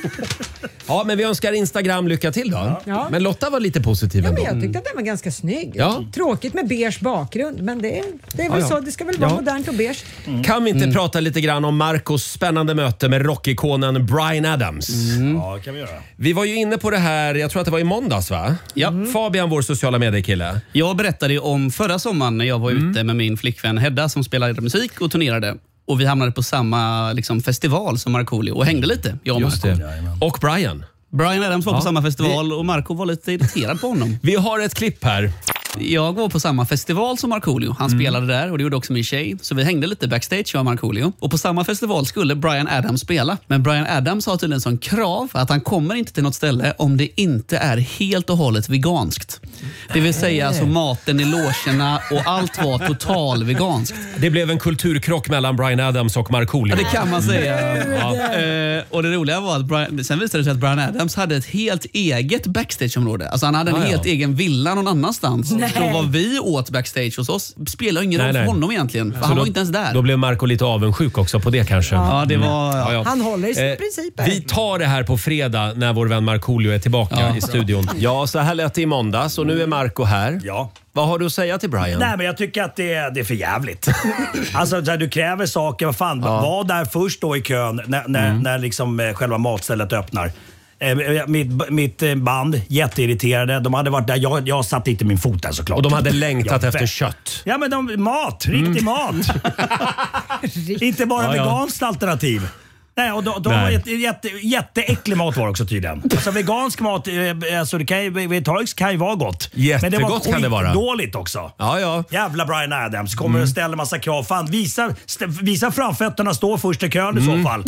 Ja, men vi önskar Instagram lycka till då. Ja. Men Lotta var lite positiv Ja, ändå. men jag tyckte att den var ganska snygg. Ja. Tråkigt med beige bakgrund, men det är väl så. Det ska väl vara modernt och beige. Kan vi inte prata lite grann om Marcos spännande möte med rockikonen Bryan Adams? Ja, kan vi göra. Vi var ju inne på det här, jag tror att det var i måndags va? Ja. Fabian, vår sociala mediekille. Jag berättade ju om förra sommaren när jag var ute med min flickvän Hedda som spelade musik och turnerade. Och vi hamnade på samma festival som Markoolio och hängde lite, jag och Just Marco. det. Och Bryan. Bryan Adams var på samma festival och Marco var lite irriterad på honom. Vi har ett klipp här. Jag var på samma festival som Markoolio. Han spelade där och det gjorde också min tjej. Så vi hängde lite backstage, jag och Markoolio. Och på samma festival skulle Bryan Adams spela. Men Bryan Adams har tydligen en sån krav att han kommer inte till något ställe om det inte är helt och hållet veganskt. Det vill säga alltså maten i logerna och allt var total veganskt. Det blev en kulturkrock mellan Bryan Adams och Markoolio. Ja, det kan man säga. Och det roliga var att sen visade det sig att Bryan Adams hade ett helt eget backstageområde. Alltså han hade en helt egen villa någon annanstans. Då var vi åt backstage hos oss. Spelade ingen roll för honom egentligen. För han var inte ens där. Då blev Marco lite avundsjuk också på det kanske. Ja, det var... Ja. Han håller i sina principer. Vi tar det här på fredag när vår vän Markoolio är tillbaka i studion. Ja, så här lät det i måndags och nu är Marco här. Ja. Vad har du att säga till Brian? Nej, men jag tycker att det är för jävligt. Alltså du kräver saker, vad fan, var där först då i kön när liksom själva matstället öppnar. Mitt band, jätteirriterade. De hade varit där, jag satt inte min fot där såklart. Och de hade längtat efter kött. Ja, men riktig mat. Inte bara veganskt alternativ. Nej, och de var jätteäcklig mat var också tydligen. Alltså vegansk mat, alltså vegetarisk kan ju vara gott. Men det var kan det vara. Dåligt också. Ja. Jävla Brian Adams kommer och ställer massa krav. Fan, visa framfötterna, stå först i kön i så fall.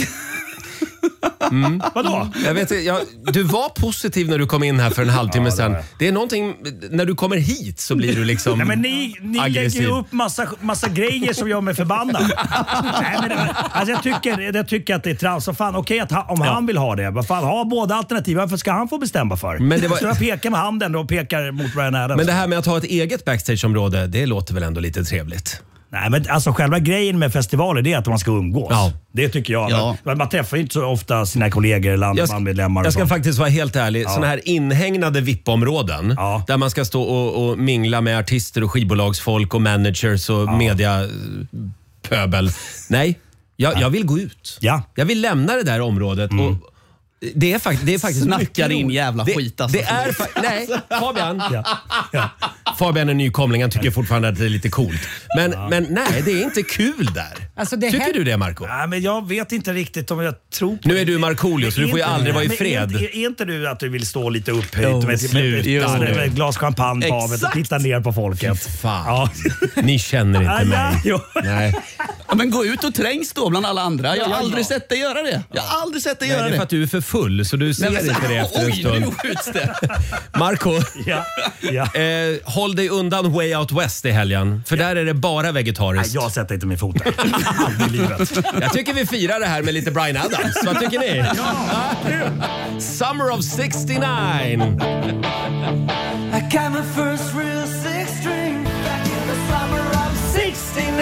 Vadå? Jag vet, du var positiv när du kom in här för en halvtimme sedan. Det är någonting, när du kommer hit så blir du liksom men ni lägger ju upp massa grejer som gör mig förbannad. Nej, men alltså jag tycker att det är trams. Fan, okej, om han vill ha det. Vad fan, ha båda alternativ. Varför ska han få bestämma för? Men det var... Så jag pekar med handen och pekar mot Brian Adams. Men det här med att ha ett eget backstageområde, det låter väl ändå lite trevligt? Nej, men alltså själva grejen med festivaler, det är att man ska umgås. Ja. Det tycker jag. Ja. Man träffar inte så ofta sina kollegor eller bandmedlemmar. Jag ska faktiskt vara helt ärlig. Såna här inhägnade VIP-områden där man ska stå och mingla med artister och skivbolagsfolk och managers och mediapöbel. Nej, jag vill gå ut. Ja. Jag vill lämna det där området och det är faktiskt snackar in jävla skit alltså. Det är nej, Fabian. Fabian är nykomling, han tycker fortfarande att det är lite coolt. Men nej, det är inte kul där. Alltså tycker du det, Marco? Nej, men jag vet inte riktigt om jag tror på Nu är du Markoolio, så du får ju aldrig vara i fred. Är inte du att du vill stå lite upphöjt med ett glas champagne på havet och titta ner på folket? Fan. Ni känner inte mig. Nej. Ja, men gå ut och trängs då bland alla andra. Jag har aldrig sett dig göra det. Det är för att du är för full, så du ser inte det efter en stund. Marco, håll dig undan Way Out West i helgen. För där är det bara vegetariskt. Nej, jag sätter inte min fot där. Aldrig i livet. Jag tycker vi firar det här med lite Brian Adams. Vad tycker ni? Summer of 69. I got my first real six string back in the summer of 69.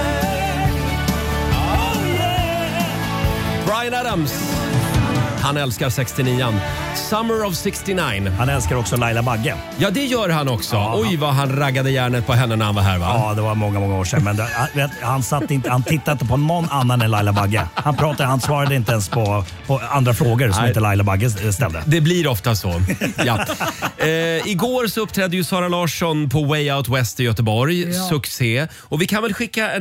Brian Adams. Han älskar 69an. Summer of 69. Han älskar också Laila Bagge. Ja, det gör han också. Oj, vad han raggade järnet på henne när han var här, va? Ja, det var många år sedan. Men han tittade inte på någon annan än Laila Bagge. Han svarade inte ens på andra frågor som inte Laila Bagge ställde. Det blir ofta så. Ja. Igår så uppträdde ju Sara Larsson på Way Out West i Göteborg. Succé. Och vi kan väl skicka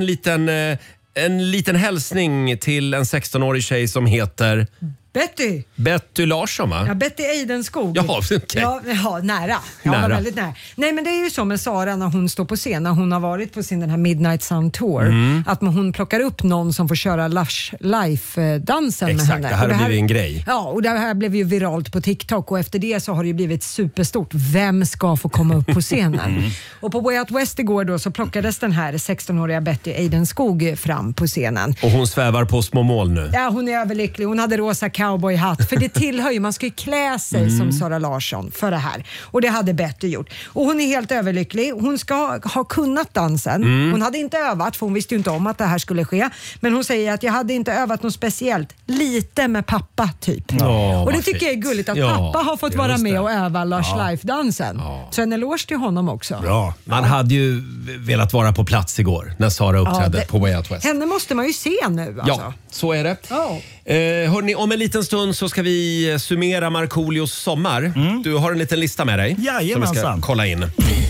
en liten hälsning till en 16-årig tjej som heter... Betty Larsson, va? Ja, Betty Eidenskog. Jaha, okay. Ja, nära. Ja, väldigt nära. Nej, men det är ju så med Sara när hon står på scen, när hon har varit på sin den här Midnight Sun Tour, att hon plockar upp någon som får köra Lush Life-dansen med henne. Exakt, det här har blivit en grej. Ja, och det här blev ju viralt på TikTok och efter det så har det ju blivit superstort. Vem ska få komma upp på scenen? Och på Way Out West igår då så plockades den här 16-åriga Betty Eidenskog fram på scenen. Och hon svävar på små mål nu. Ja, hon är överlycklig. Hon hade rosa cowboyhatt. För det tillhör ju, man ska ju klä sig som Sara Larsson för det här. Och det hade Betty gjort. Och hon är helt överlycklig. Hon ska ha kunnat dansen. Hon hade inte övat, för hon visste ju inte om att det här skulle ske. Men hon säger att jag hade inte övat något speciellt. Lite med pappa typ. Och det tycker jag är gulligt att pappa har fått vara med och öva Lush Life-dansen. Så en eloge till honom också. Bra. Man hade ju velat vara på plats igår när Sara uppträdde på Way Out West. Henne måste man ju se nu alltså. Ja, så är det. Hörrni, om en liten stund så ska vi summera Markoolios sommar. Du har en liten lista med dig som vi ska kolla in.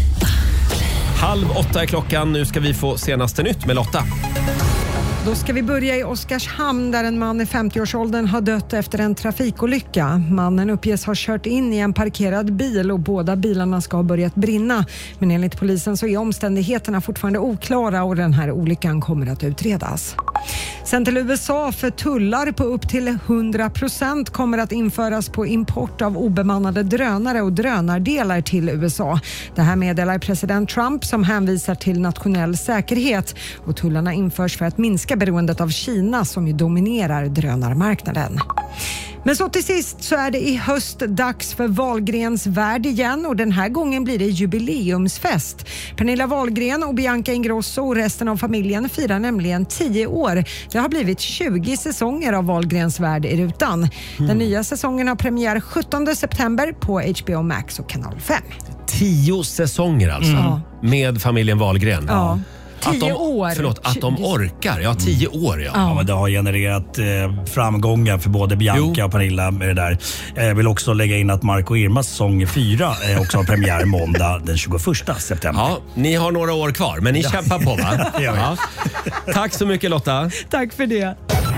7:30 är klockan. Nu ska vi få senaste nytt med Lotta. Då ska vi börja i Oskarshamn där en man i 50-årsåldern har dött efter en trafikolycka. Mannen uppges ha kört in i en parkerad bil och båda bilarna ska ha börjat brinna. Men enligt polisen så är omständigheterna fortfarande oklara och den här olyckan kommer att utredas. Sen till USA, för tullar på upp till 100% kommer att införas på import av obemannade drönare och drönardelar till USA. Det här meddelar president Trump som hänvisar till nationell säkerhet, och tullarna införs för att minska beroendet av Kina som ju dominerar drönarmarknaden. Men så till sist så är det i höst dags för Wahlgrens värld igen, och den här gången blir det jubileumsfest. Pernilla Wahlgren och Bianca Ingrosso och resten av familjen firar nämligen 10 år. Det har blivit 20 säsonger av Wahlgrens värld i rutan. Den nya säsongen har premiär 17 september på HBO Max och kanal 5. 10 säsonger alltså. Med familjen Wahlgren. Ja. 10 år. Förlåt, att de orkar. Ja, 10 år. Ja, men det har genererat framgångar för både Bianca och Pernilla med det där. Jag vill också lägga in att Marco Irmas säsong 4 också har premiär måndag den 21 september. Ja, ni har några år kvar, men ni kämpar på, va? Ja. Tack så mycket, Lotta. Tack för det.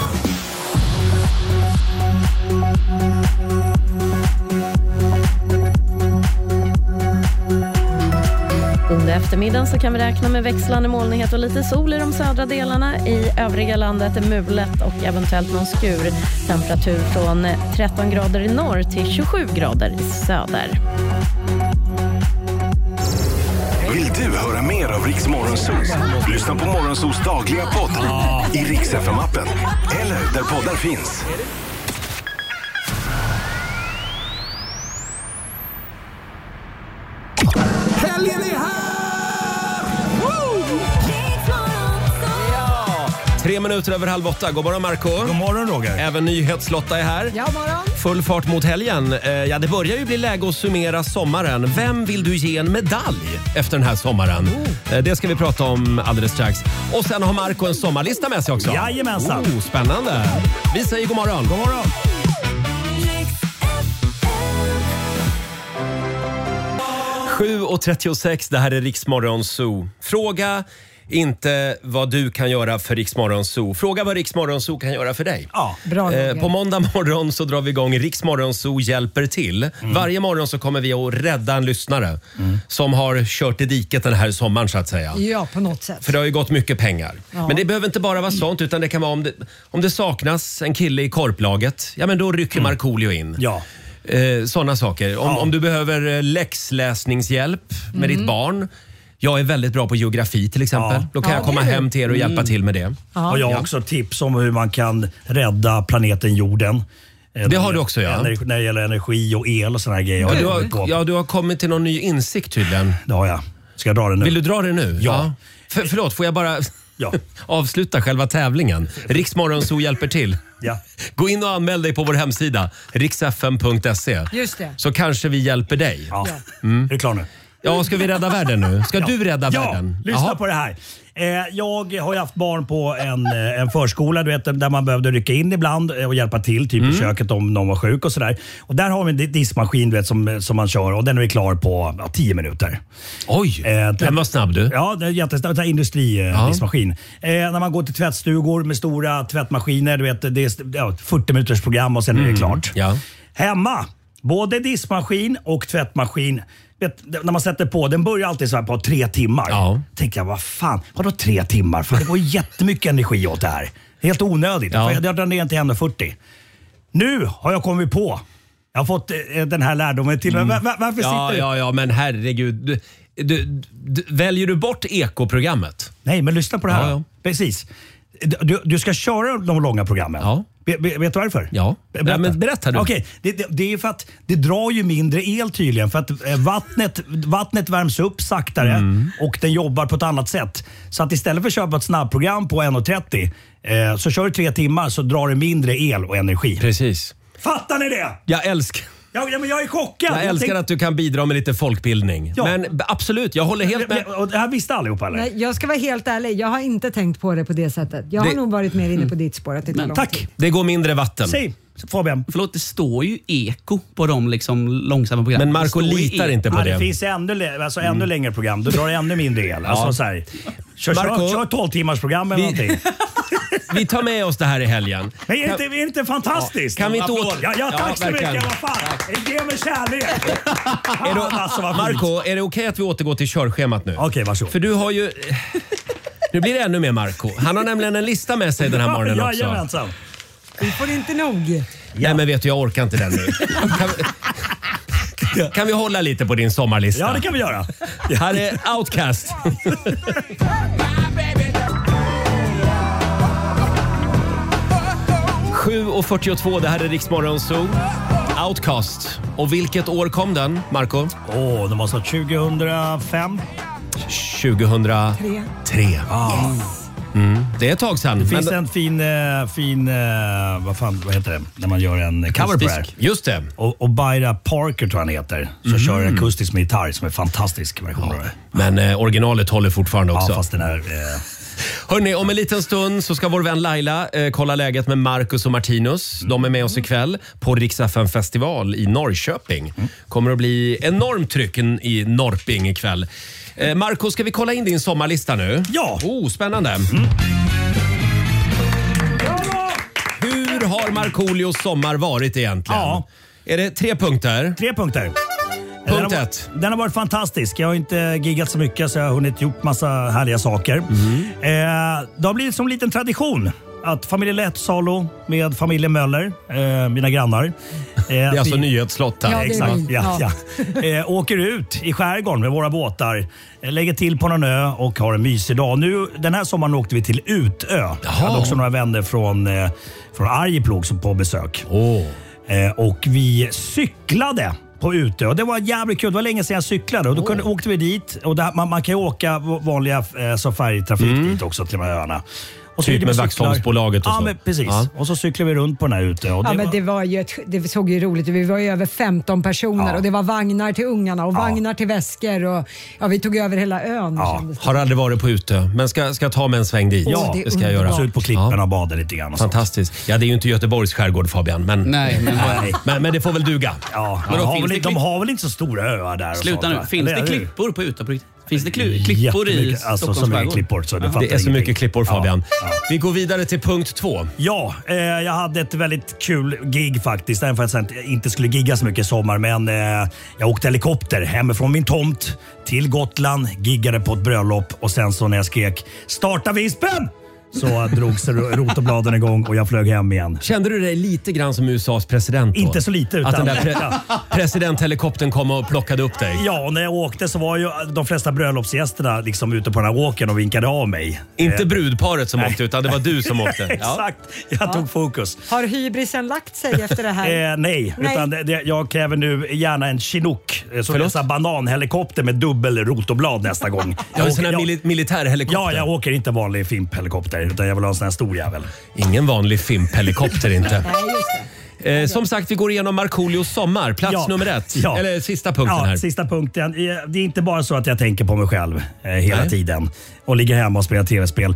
Under eftermiddagen så kan vi räkna med växlande molnighet och lite sol i de södra delarna. I övriga landet är mulet och eventuellt någon skur. Temperatur från 13 grader i norr till 27 grader i söder. Vill du höra mer av Rix Morgonzoo? Lyssna på Morgonzoos dagliga podd i Rix FM-appen eller där poddar finns. Helgen är här! 3 minuter över 7:30. God morgon, Marco. God morgon, Roger. Även nyhetslotta är här. Ja, morgon. Full fart mot helgen. Ja, det börjar ju bli läge att summera sommaren. Vem vill du ge en medalj efter den här sommaren? Det ska vi prata om alldeles strax. Och sen har Marco en sommarlista med sig också. Jajamensan. Spännande. Vi säger god morgon. God morgon. 7:36, det här är Rix Morgonzoo. Fråga inte vad du kan göra för Rix Morgonzoo. Fråga vad Rix Morgonzoo kan göra för dig. Ja, bra, på måndag morgon så drar vi igång Rix Morgonzoo hjälper till. Varje morgon så kommer vi att rädda en lyssnare som har kört i diket den här sommaren, så att säga. Ja, på något sätt. För det har ju gått mycket pengar. Ja. Men det behöver inte bara vara sånt, utan det kan vara om det saknas en kille i korplaget. Ja, men då rycker Markoolio in. Ja. Sådana saker. Om du behöver läxläsningshjälp med ditt barn. Jag är väldigt bra på geografi till exempel. Ja. Då kan jag komma hem till er och hjälpa till med det. Och jag har också tips om hur man kan rädda planeten jorden. Det har du också, ja. När det gäller energi och el och såna här grejer. Du har kommit till någon ny insikt tydligen. Det har jag. Ska jag dra det nu? Vill du dra det nu? Ja. Förlåt, får jag bara avsluta själva tävlingen? Rix Morgonzoo hjälper till. Ja. Gå in och anmäl dig på vår hemsida riksfm.se. Just det. Så kanske vi hjälper dig. Ja. Är du klar nu? Ja, ska vi rädda världen nu? Ska du rädda världen? Ja, lyssna på det här. Jag har ju haft barn på en förskola, du vet, där man behövde rycka in ibland och hjälpa till, typ i köket om någon var sjuk och sådär. Och där har vi en diskmaskin, du vet, som man kör, och den är klar på 10 minuter. Oj, den var snabb du. Ja, det är jättesnabb. Industridiskmaskin. När man går till tvättstugor med stora tvättmaskiner, du vet, det är 40 minuters program och sen är det klart. Ja. Hemma, både diskmaskin och tvättmaskin. När man sätter på, den börjar alltid så här på 3 timmar. Ja. Tänkte jag, vad fan, vadå 3 timmar? För det går jättemycket energi åt det här. Helt onödigt. Ja. Jag drar ner till 140. Nu har jag kommit på. Jag har fått den här lärdomen till. Varför sitter du? Ja, men herregud. Väljer du bort ekoprogrammet? Nej, men lyssna på det här. Ja. Precis. Du ska köra de långa programmen. Ja. Vet du varför? Ja, men berätta du. Okej, det är för att det drar ju mindre el tydligen. För att vattnet värms upp saktare och den jobbar på ett annat sätt. Så att istället för att köpa ett snabbprogram på 1,30 så kör du 3 timmar så drar det mindre el och energi. Precis. Fattar ni det? Jag älskar... Ja, men jag är chockad. Jag älskar att du kan bidra med lite folkbildning. Ja. Men absolut, jag håller helt med. Och det här visste allihopa, eller? Nej, jag ska vara helt ärlig. Jag har inte tänkt på det på det sättet. Jag har nog varit mer inne på ditt spår. Att tack. Det går mindre vatten. Säg, Fabian. Förlåt, det står ju eko på de liksom långsamma programmen. Men Marco litar inte på det. Det finns ännu längre program. Du drar ännu mindre el. Alltså, så här, kör 12 timmars program eller någonting. Vi tar med oss det här i helgen. Men är det inte fantastiskt? Kan vi inte tack så mycket. Vad fan. Ge mig kärlek. Marco, är det okej att vi återgår till körschemat nu? Okej, varsågod. För du har ju... Nu blir det ännu mer Marco. Han har nämligen en lista med sig den här morgonen också. Jajamensan. Vi får inte nog. Nej, men vet du, jag orkar inte den nu. Kan vi hålla lite på din sommarlista? Ja, det kan vi göra. Här är Outcast. 7:42, det här är Rix Morgonzoo. Outcast. Och vilket år kom den, Marco? Det var så 2005. 2003. Det är ett tag sedan. Det finns en fin vad heter det? När man gör en cover på det här. Just det. Och Byra Parker tror han heter. Så kör en akustisk med gitarr som är fantastisk version av det. Men originalet håller fortfarande också. Ja, fast den är... Hörrni, om en liten stund så ska vår vän Laila kolla läget med Marcus och Martinus. De är med oss ikväll på Rix FM festival i Norrköping. Kommer att bli enormt tryck i Norrping ikväll. Marcus, ska vi kolla in din sommarlista nu? Ja! Spännande. Hur har Markoolios sommar varit egentligen? Ja. Är det 3 punkter? 3 punkter. Punkt 1. Den har varit fantastisk. Jag har inte giggat så mycket så jag har hunnit gjort massa härliga saker. Det har blivit som en liten tradition att familjen Lättsalo med familjen Möller, mina grannar. Det är alltså Nyhetsslott här. Ja, exakt. Ja. Åker ut i skärgården med våra båtar, lägger till på någon ö och har en mysig dag. Nu, den här sommaren åkte vi till Utö. Jag hade också några vänner från Arjeplog som på besök. Och vi cyklade på Utö. Och det var jävligt kul. Det var länge sedan jag cyklade. Och då åkte vi dit. Och man kan ju åka vanliga färjetrafik dit också till de här öarna. Och typ med Vaxholmsbolaget och så. Ja, men precis. Ja. Och så cyklade vi runt på den här Utö. Och det såg ju roligt ut. Vi var ju över 15 personer och det var vagnar till ungarna och vagnar till väskor. Och vi tog över hela ön. Har aldrig varit på Utö, men ska ta med en sväng dit. Ja, det ska jag göra. Så ut på klipporna och bada lite grann. Fantastiskt. Ja, det är ju inte Göteborgs skärgård, Fabian. Men, men det får väl duga. Ja, de har väl inte så stora öar där. Sluta nu. Finns det klippor på Utö? Finns det klippor i Stockholms skärgård? Det är så mycket klippor, Fabian. Vi går vidare till punkt 2. Ja, jag hade ett väldigt kul gig faktiskt. Även för att jag inte skulle gigga så mycket i sommar. Men jag åkte helikopter hemifrån min tomt till Gotland. Giggade på ett bröllop. Och sen så när jag skrek starta vispen! Så drogs rotorbladen igång och jag flög hem igen. Kände du dig lite grann som USAs president då? Inte så lite. Utan att den där presidenthelikoptern kom och plockade upp dig? Ja, och när jag åkte så var ju de flesta bröllopsgästerna liksom ute på den här åken och vinkade av mig. Inte brudparet som åkte, utan det var du som åkte. Exakt, jag tog fokus. Har hybrisen lagt sig efter det här? Nej. Utan jag kräver nu gärna en Chinook. Så det är en bananhelikopter med dubbel rotorblad nästa gång. En sån här militärhelikopter? Ja, jag åker inte vanlig fimphelikopter. Utan jag vill ha en sån här stor jävel. Ingen vanlig fimphelikopter inte. Som sagt, vi går igenom Markoolios sommar. Plats nummer 1. Ja. Eller sista punkten här. Sista punkten. Det är inte bara så att jag tänker på mig själv hela tiden. Och ligger hemma och spelar tv-spel.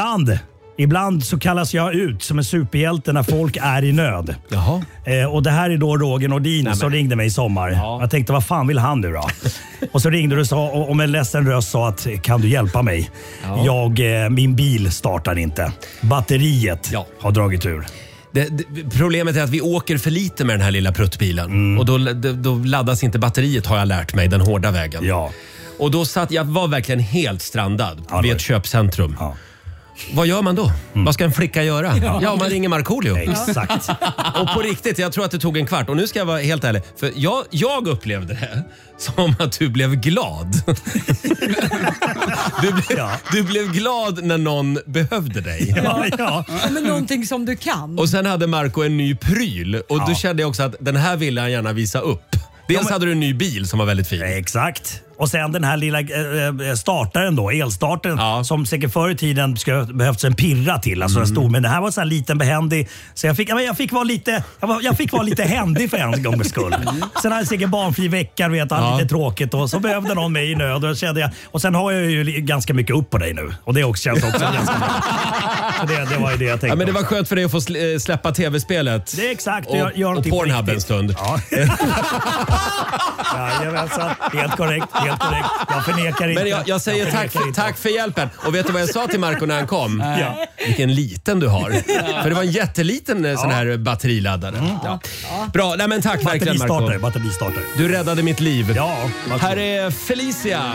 Ibland så kallas jag ut som en superhjälte när folk är i nöd. Jaha. Och det här är då Roger Nordin som ringde mig i sommar. Ja. Jag tänkte, vad fan vill han nu då? Och så ringde du och sa, och med en ledsen röst sa att, kan du hjälpa mig? Ja. Min bil startar inte. Batteriet har dragit ur. Problemet är att vi åker för lite med den här lilla pruttbilen. Och då laddas inte batteriet, har jag lärt mig, den hårda vägen. Ja. Och då jag var verkligen helt strandad vid ett köpcentrum. Ja. Vad gör man då? Vad ska en flicka göra? Ja, man ringer Markoolio. Exakt. Och på riktigt, jag tror att det tog en kvart. Och nu ska jag vara helt ärlig. För jag upplevde det som att du blev glad. Du blev glad när någon behövde dig. Ja. Men någonting som du kan. Och sen hade Marco en ny pryl. Och då kände jag också att den här ville han gärna visa upp. Dels hade du en ny bil som var väldigt fin. Exakt. Och sen den här lilla startaren då, elstartaren, som säkert förr i tiden skulle behövts en pirra till. Alltså en stor, men det här var så här liten behändig. Så jag fick vara lite händig för en gångs skull. Sen hade jag säkert barnfri vecka, lite tråkigt. Och så behövde någon mig i nöd. Och, kände jag, och sen har jag ju ganska mycket upp på dig nu. Och det känns också ganska bra. Så det var ju det jag tänkte. Ja, men det var skönt för dig att få släppa tv-spelet. Det är exakt. Och Pornhub en stund. Ja. Jajamensan, helt korrekt. Jag förnekar inte. Men jag säger tack för hjälpen. Och vet du vad jag sa till Marco när han kom? Vilken liten du har. För det var en jätteliten sån här batteriladdare. Bra, nej men tack verkligen Marco. Batteristartare. Du räddade mitt liv. Ja. Här är Felicia.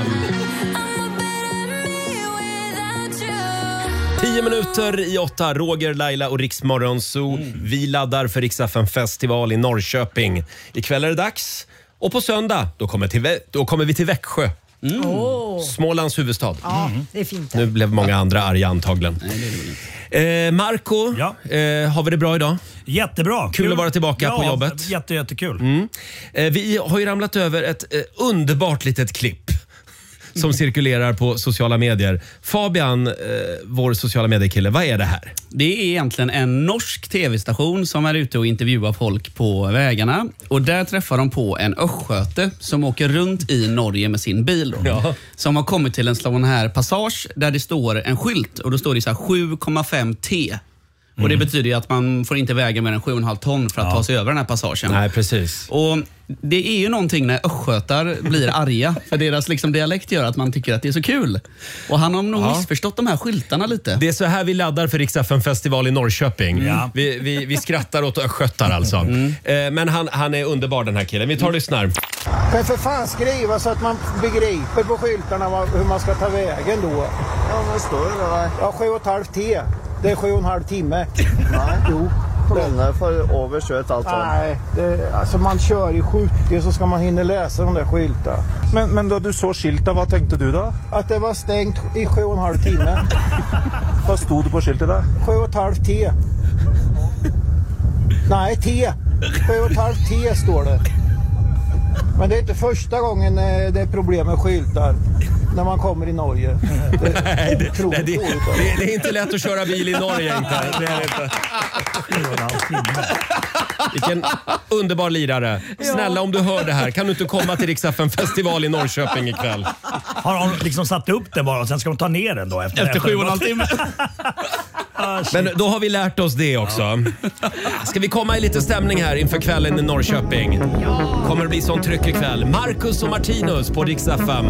7:50, Roger, Laila och Rix Morgon Zoo. Vi laddar för Rix FM festival i Norrköping. Ikväll är det dags. Och på söndag, då kommer vi till Växjö. Smålands huvudstad. Ja, det är fint. Nu blev många andra arga antagligen. Marco, har vi det bra idag? Jättebra. Kul att vara tillbaka på jobbet. Jättekul. Vi har ju ramlat över ett underbart litet klipp som cirkulerar på sociala medier. Fabian, vår sociala mediekille, vad är det här? Det är egentligen en norsk tv-station som är ute och intervjuar folk på vägarna. Och där träffar de på en östgöte som åker runt i Norge med sin bil. Ja. Som har kommit till en sån här passage där det står en skylt. Och då står det så här 7,5 T. Och det betyder ju att man får inte väga mer än 7,5 ton för att ta sig över den här passagen. Nej, precis. Och det är ju någonting när östgötar blir arga. För deras liksom dialekt gör att man tycker att det är så kul. Och han har nog missförstått de här skyltarna lite. Det är så här vi laddar för Rix FM-festival i Norrköping. Vi skrattar åt östgötar alltså. Men han är underbar den här killen. Vi tar och lyssnar. Kan för fan skriva så att man begriper på skyltarna hur man ska ta vägen då? Ja, vad står det då? Ja, 7,5 T. Det är 7,5 timme. Nej. Jo. Planer för över 7,5 ton. Nej, alltså man kör i 70 så ska man hinna läsa de där skyltarna. Men då du såg skyltar, vad tänkte du då? Att det var stängt i 7,5 timme. Vad stod det på skyltet då? 7,5 T. Nej, T. 7,5 T står det. Men det är inte första gången det är problem med skyltar när man kommer i Norge. Det är inte lätt att köra bil i Norge inte. Det är inte. Vilken underbar lirare. Snälla, om du hör det här, kan du inte komma till Rix FM-festival i Norrköping ikväll? Har de liksom satt upp den bara och sen ska de ta ner den då? Efter 7,5 timmar. Men då har vi lärt oss det också. Ska vi komma i lite stämning här inför kvällen i Norrköping? Kommer det bli sån tryck ikväll. Marcus och Martinus på Rix FM.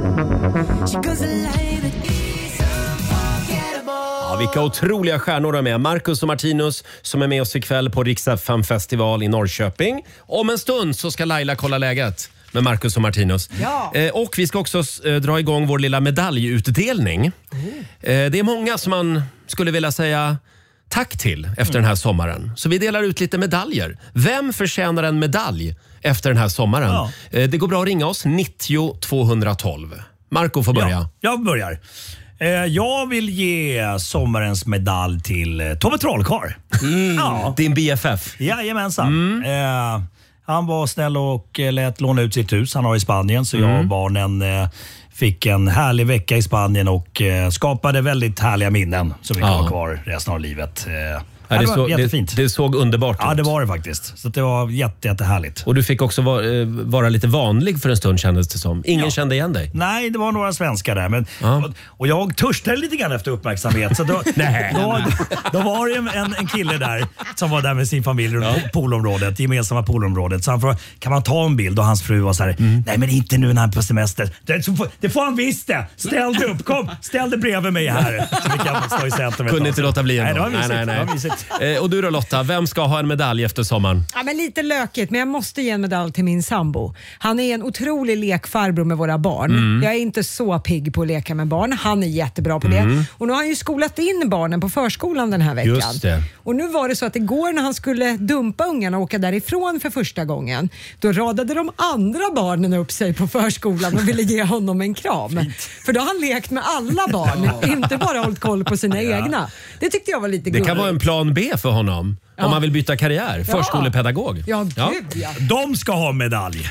Ja, vilka otroliga stjärnor de är. Marcus och Martinus som är med oss ikväll på Rix FM-festival i Norrköping. Om en stund så ska Laila kolla läget med Marcus och Martinus. Ja. Och vi ska också dra igång vår lilla medaljutdelning. Det är många som man skulle vilja säga tack till efter den här sommaren. Så vi delar ut lite medaljer. Vem förtjänar en medalj efter den här sommaren? Ja. Det går bra att ringa oss 90 212. Marco får börja. Ja, jag börjar. Jag vill ge sommarens medalj till Tobbe Trollkarl. Ja. Din BFF. Jajamensan. Han var snäll och lät låna ut sitt hus. Han har i Spanien, så jag och barnen fick en härlig vecka i Spanien och skapade väldigt härliga minnen som vi kan ha kvar resten av livet. Det var jättefint. Det såg underbart ut. Ja, det var det faktiskt. Så det var jättehärligt. Och du fick också vara lite vanlig för en stund, kändes det som. Ingen kände igen dig. Nej, det var några svenskar där. Men, och jag törstade lite grann efter uppmärksamhet. Så då var det en kille där som var där med sin familj runt poolområdet, gemensamma poolområdet. Så han frågade, kan man ta en bild? Och hans fru var så här, nej men inte nu när han är på semester. Det får han visst det. Ställ dig upp, kom. Ställ dig bredvid mig här. Så vi kan stå i centrum. Kunde inte låta bli ändå. Nej, det var mysigt. Och du då Lotta, vem ska ha en medalj efter sommaren? Ja, men lite lökigt, men jag måste ge en medalj till min sambo. Han är en otrolig lekfarbror med våra barn. Jag är inte så pigg på att leka med barn. Han är jättebra på det. Och nu har han ju skolat in barnen på förskolan den här veckan. Just det. Och nu var det så att igår när han skulle dumpa ungarna och åka därifrån för första gången, då radade de andra barnen upp sig på förskolan och ville ge honom en kram. För då har han lekt med alla barn, inte bara hållit koll på sina egna. Det tyckte jag var lite gulligt. Det kan vara en plan B för honom om man vill byta karriär. Förskolepedagog. Ja, gud ja. De ska ha medalj.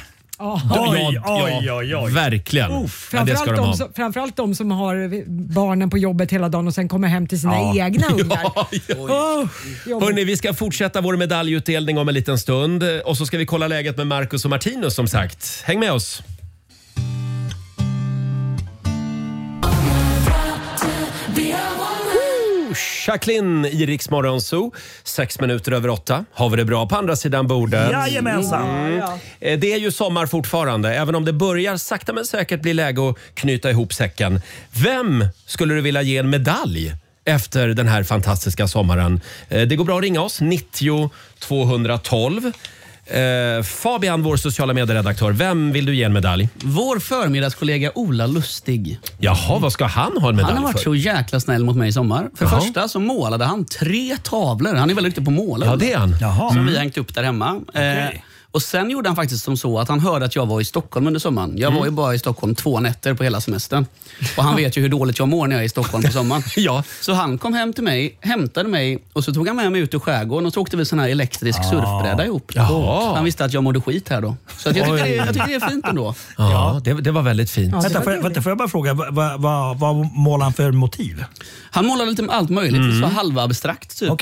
Oj. Verkligen. Framförallt de som har barnen på jobbet hela dagen och sen kommer hem till sina egna ungar. Hörrni, vi ska fortsätta vår medaljutdelning om en liten stund. Och så ska vi kolla läget med Marcus och Martinus som sagt. Häng med oss. Jacqueline i Rix Morgon Zoo. 6:06. Har vi det bra på andra sidan bordet? Jajamensan. Det är ju sommar fortfarande, även om det börjar sakta men säkert bli läge att knyta ihop säcken. Vem skulle du vilja ge en medalj efter den här fantastiska sommaren? Det går bra att ringa oss, 90 212. Fabian, vår sociala medieredaktör, vem vill du ge en medalj? Vår förmiddagskollega Ola Lustig. Jaha, vad ska han ha en medalj för? Han har varit så jäkla snäll mot mig i sommar. För första så målade han 3 tavlor. Han är väldigt duktig på att måla. Ja, det är han. Som vi hängt upp där hemma. Och sen gjorde han faktiskt som så att han hörde att jag var i Stockholm under sommaren. Jag var ju bara i Stockholm 2 nätter på hela semestern. Och han vet ju hur dåligt jag mår när jag är i Stockholm på sommaren. Ja. Så han kom hem till mig, hämtade mig och så tog han med mig ut i skärgården och så åkte vi sån här elektrisk surfbräda ihop. Jaha. Han visste att jag mådde skit här då. Så att jag tycker det är fint ändå. Ja, det var väldigt fint. Vänta, får jag bara fråga, vad målar han för motiv? Han målade lite allt möjligt. Så halvabstrakt typ.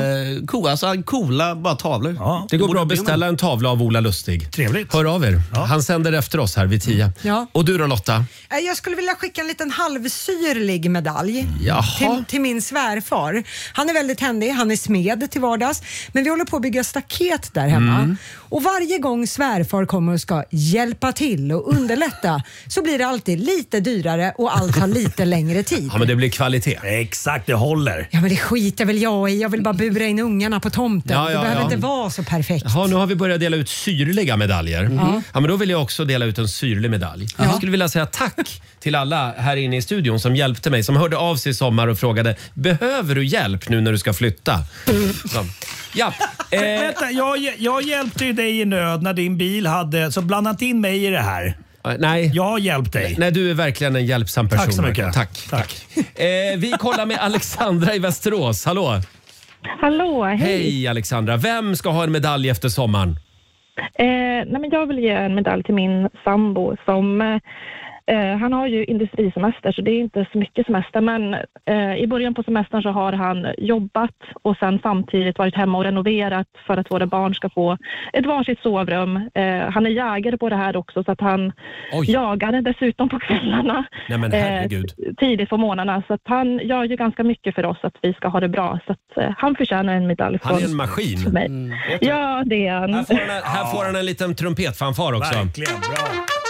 Coola bara tavlor. Ja. Det går bra att beställa en tavla av Ola Lustig. Trevligt. Hör av er. Ja. Han sänder efter oss här vid 10. Ja. Och du då Lotta? Jag skulle vilja skicka en liten halvsyrlig medalj till min svärfar. Han är väldigt händig, han är smed till vardags. Men vi håller på att bygga staket där hemma. Och varje gång svärfar kommer och ska hjälpa till och underlätta så blir det alltid lite dyrare och allt tar lite längre tid. Ja, men det blir kvalitet. Exakt, det håller. Ja, men det skiter väl jag i. Jag vill bara bura in ungarna på tomten. Det behöver inte vara så perfekt. Ja, nu har vi börjat dela ut syrliga medaljer. Ja, men då vill jag också dela ut en syrlig medalj. Jag skulle vilja säga tack till alla här inne i studion som hjälpte mig, som hörde av sig i sommar och frågade: behöver du hjälp nu när du ska flytta? Så. Ja. Vänta, jag hjälpte ju dig i nöd när din bil hade, så blanda inte in mig i det här. Nej. Jag har hjälpt dig. Nej, du är verkligen en hjälpsam person. Tack så mycket. Tack. Vi kollar med Alexandra i Västerås. Hallå. Hallå, hej. Hej Alexandra. Vem ska ha en medalj efter sommaren? Nej, men jag vill ge en medalj till min sambo som... han har ju industrisemester så det är inte så mycket semester, men i början på semestern så har han jobbat och sen samtidigt varit hemma och renoverat för att våra barn ska få ett varsitt sovrum. Han är jägare på det här också så att han jagar dessutom på kvällarna. Nej, men herregud. Tidigt på morgnarna, så att han gör ju ganska mycket för oss att vi ska ha det bra, så att han förtjänar en medalj. Han är en maskin. Ja, det är han. Här får han en liten trumpetfanfar också. Verkligen, bra.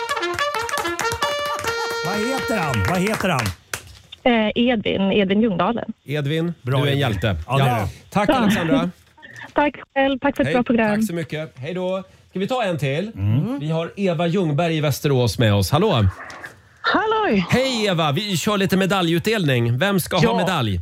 Vad heter han? Edvin Ljungdalen. Edvin, bra, du är en hjälte. Ja. Tack Alexandra. Tack själv, tack för ett bra program. Tack så mycket. Hej då. Ska vi ta en till? Vi har Eva Ljungberg i Västerås med oss. Hallå. Halloj. Hej Eva, vi kör lite medaljutdelning. Vem ska ha medalj?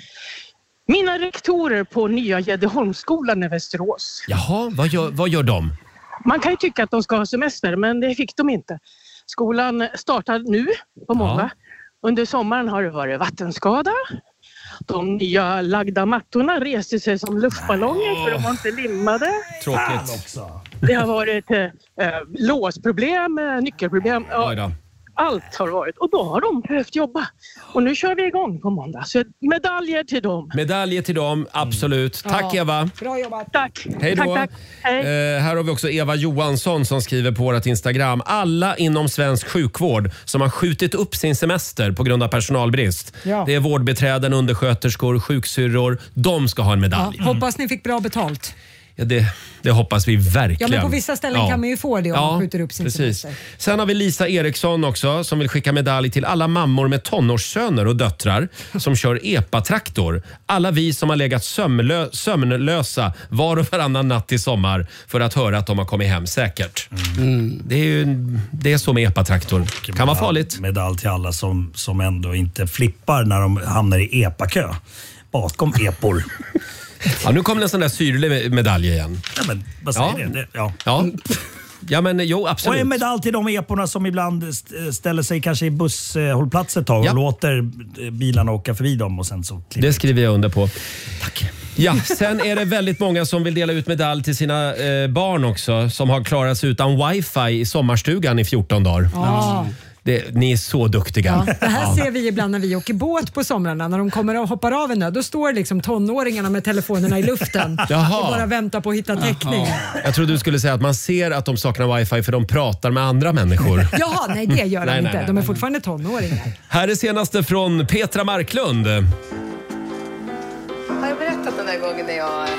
Mina rektorer på Nya Gäddeholmsskolan i Västerås. Jaha, vad gör de? Man kan ju tycka att de ska ha semester, men det fick de inte. Skolan startar nu på måndag. Under sommaren har det varit vattenskada. De nya lagda mattorna reste sig som luftballonger för de var inte limmade. Tråkigt. Det har varit låsproblem, nyckelproblem. Allt har varit. Och då har de behövt jobba. Och nu kör vi igång på måndag. Så medaljer till dem. Medaljer till dem, absolut. Tack Eva. Bra jobbat. Tack. Hej då. Tack. Hej. Här har vi också Eva Johansson som skriver på vårt Instagram. Alla inom svensk sjukvård som har skjutit upp sin semester på grund av personalbrist. Ja. Det är vårdbiträden, undersköterskor, sjuksyrror. De ska ha en medalj. Ja, hoppas ni fick bra betalt. Ja, det hoppas vi verkligen. Ja, men på vissa ställen kan man ju få det om man skjuter upp sin semester. Sen har vi Lisa Eriksson också som vill skicka medalj till alla mammor med tonårssöner och döttrar som kör epa-traktor. Alla vi som har legat sömnlösa var och varannan natt i sommar för att höra att de har kommit hem säkert. Det är så med epa-traktor. Kan vara farligt. Medalj till alla som ändå inte flippar när de hamnar i epa-kö. Bakom epor. Ja, nu kommer en sån där syrlig medalj igen. Ja, men vad säger det? Ja, men jo, absolut. Och en medalj till de eporna som ibland ställer sig kanske i busshållplatser ett tag och låter bilarna åka förbi dem och sen så det skriver jag under på. Tack. Ja, sen är det väldigt många som vill dela ut medalj till sina barn också som har klarat sig utan wifi i sommarstugan i 14 dagar. Ni är så duktiga. Ja, det här ser vi ibland när vi åker båt på somrarna. När de kommer och hoppar av en ö, då står liksom tonåringarna med telefonerna i luften och bara väntar på att hitta täckning. Jag trodde du skulle säga att man ser att de saknar wifi för de pratar med andra människor. Jaha, nej det gör de inte. De är fortfarande tonåringar. Här är senaste från Petra Marklund. Har jag berättat den där gången när jag...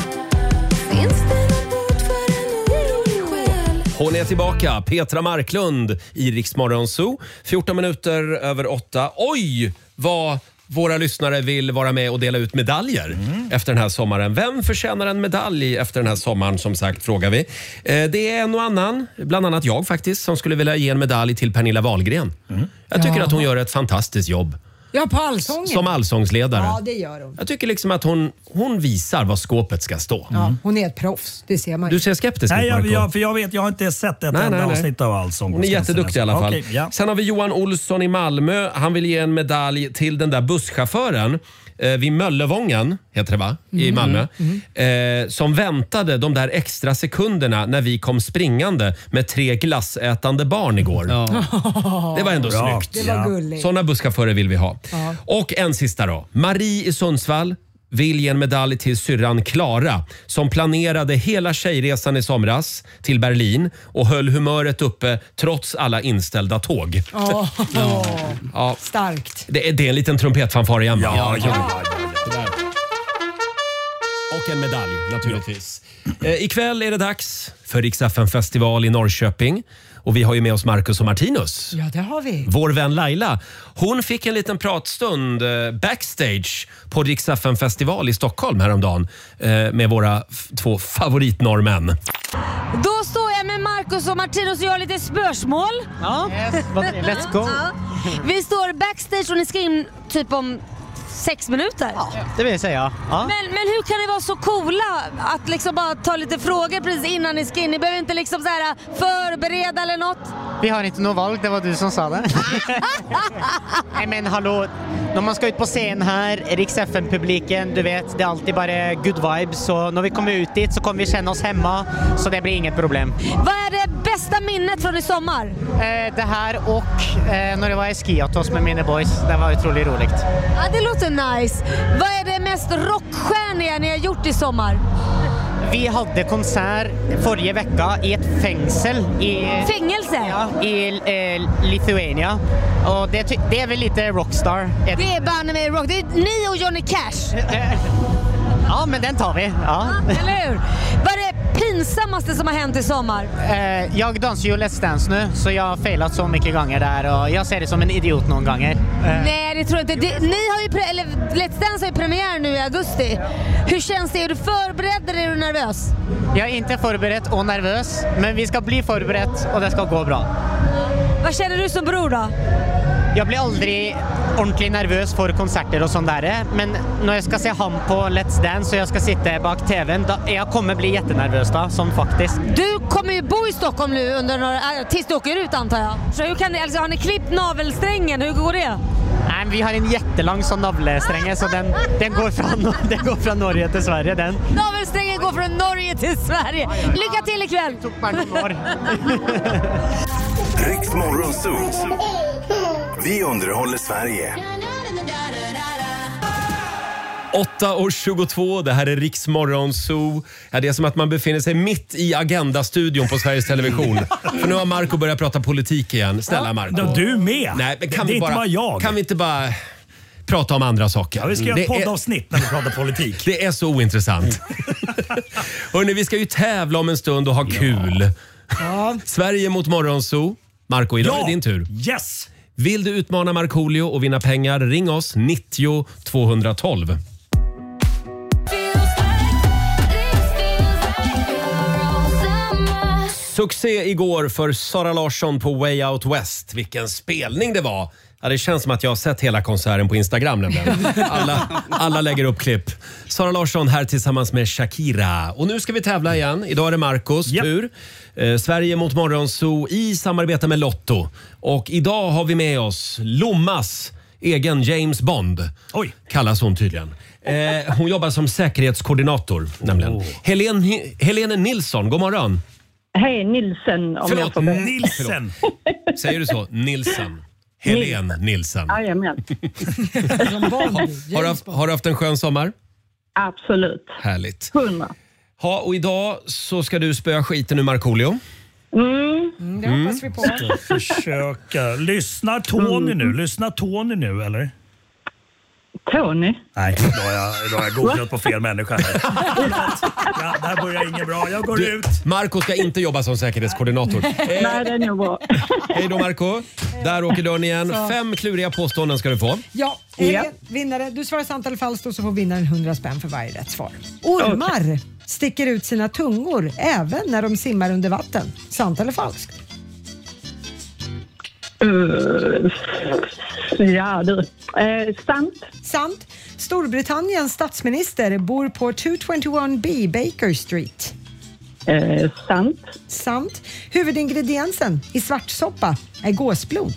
Hon är tillbaka, Petra Marklund i Rix Morgon Zoo. 14 minuter över 8. Oj, vad våra lyssnare vill vara med och dela ut medaljer efter den här sommaren. Vem förtjänar en medalj efter den här sommaren, som sagt, frågar vi. Det är en och annan, bland annat jag faktiskt, som skulle vilja ge en medalj till Pernilla Wahlgren. Jag tycker att hon gör ett fantastiskt jobb. Ja, på Allsången. Som allsångsledare. Ja, det gör hon. Jag tycker liksom att hon visar vad skåpet ska stå. Ja, hon är ett proffs, det ser man ju. Du ser skeptisk ut, Marco. Jag har inte sett ett enda avsnitt av Allsång. Hon är jätteduktig i alla fall. Okay, ja. Sen har vi Johan Olsson i Malmö. Han vill ge en medalj till den där busschauffören vid Möllevången, heter det va? I Malmö. Som väntade de där extra sekunderna när vi kom springande med 3 glassätande barn igår. Det var ändå snyggt. Det var gulligt. Sådana busschaufförer vill vi ha. Ja. Och en sista då. Marie i Sundsvall vill ge en medalj till syrran Klara som planerade hela tjejresan i somras till Berlin och höll humöret uppe trots alla inställda tåg. Ja. Starkt. Det är en liten trumpetfanfar igen. Ja. Och en medalj naturligtvis. Ikväll är det dags för Rix FM-festival i Norrköping. Och vi har ju med oss Marcus och Martinus. Ja, det har vi. Vår vän Laila, hon fick en liten pratstund backstage på Rix FM-festival i Stockholm häromdagen med våra 2 favoritnorrmän. Då står jag med Marcus och Martinus och jag har lite spörsmål. Ja, let's go. Vi står backstage och ni ska in typ om 6 minuter. Ja, det vill jag säga. Ja. Men hur kan ni vara så coola att liksom bara ta lite frågor precis innan ni ska in? Ni behöver inte liksom så här förbereda eller något. Vi har inte något val, det var du som sa det. Nej men hallå, när man ska ut på scen här, Rix FM-publiken, du vet, det är alltid bara good vibes. Så när vi kommer ut dit så kommer vi känna oss hemma, så det blir inget problem. Vad är det bästa minnet från i sommar? Det här och när jag var i Skiatos med mina boys, det var otroligt roligt. Ja, det låter nice. Vad är det mest rockstjärniga ni har gjort i sommar? Vi hade konsert förra veckan i ett fängsel Fängelse? Ja, i Lithuania. Och det är väl lite rockstar. Det är bandet med rock. Det är ni och Johnny Cash. Ja, men den tar vi. Ja. Eller hur? Vad är det pinsammaste som har hänt i sommar? Jag dansar ju Let's Dance nu, så jag har failat så mycket gånger där och jag ser det som en idiot någon gånger. Nej, det tror jag inte. Ni har ju Let's Dance har ju premiär nu i augusti. Hur känns det? Är du förberedd eller är du nervös? Jag är inte förberedd och nervös, men vi ska bli förberedd och det ska gå bra. Vad känner du som bror då? Jag blir aldrig ordentligt nervös för konserter och sånt där, men när jag ska se han på Let's Dance och jag ska sitta bak tvn, då jag kommer bli jättenervös då, som faktiskt. Du kommer ju bo i Stockholm nu under några tills du åker ut, antar jag. Så hur kan ni, alltså, har ni klippt navelsträngen? Hur går det? Nej, vi har en jättelång sån navelstränge, så den går från Norge till Sverige. Den. Navelsträngen går från Norge till Sverige. Lycka till ikväll! Rix Morgon Zoo. Vi underhåller Sverige. 8:22, det här är Rix Morgon Zoo. Ja, det är som att man befinner sig mitt i Agenda-studion på Sveriges Television. För nu har Marco börjat prata politik igen. Snälla Marco. Du med? Nej, men det är inte bara jag. Kan vi inte bara prata om andra saker? Ja, vi ska göra ett poddavsnitt när vi pratar politik. Det är så ointressant. Hörrni, vi ska ju tävla om en stund och ha kul. Ja. Sverige mot Morgonzoo. Marco, idag är din tur. Yes! Vill du utmana Markoolio och vinna pengar, ring oss 90 212. Succé igår för Sara Larsson på Way Out West. Vilken spelning det var. Ja, det känns som att jag har sett hela konserten på Instagram nämligen. Alla lägger upp klipp. Sara Larsson här tillsammans med Shakira. Och nu ska vi tävla igen. Idag är det Marcos tur. Sverige mot Morgonzoo i samarbete med Lotto. Och idag har vi med oss Lommas egen James Bond. Oj. Kallas hon tydligen. Hon jobbar som säkerhetskoordinator nämligen. Helene Nilsson, god morgon. Hej, Nilsen. Förlåt, Nilsen. Säger du så? Nilsen. Helene Nilsen. Jajamän. Har du haft en skön sommar? Absolut. Härligt. 100. Ja, och idag så ska du spöa skiten ur Markoolio. Det hoppas vi på. Försöka. Lyssnar Tony nu, eller? Tony? Nej, då har jag googlat på fel människa här. Ja, där börjar inget bra. Jag går ut. Marco ska inte jobba som säkerhetskoordinator. Nej, det är nog bra. Hej då Marco. Där åker dörren igen. 5 kluriga påståenden ska du få. Ja, vinnare. Du svarar sant eller falskt och så får vinnaren 100 spänn för varje rätt svar. Ormar sticker ut sina tungor även när de simmar under vatten. Sant eller falskt? Ja du. Sant. Sant. Storbritanniens statsminister bor på 221B Baker Street. Sant. Sant. Huvudingrediensen i svartsoppa är gåsblod.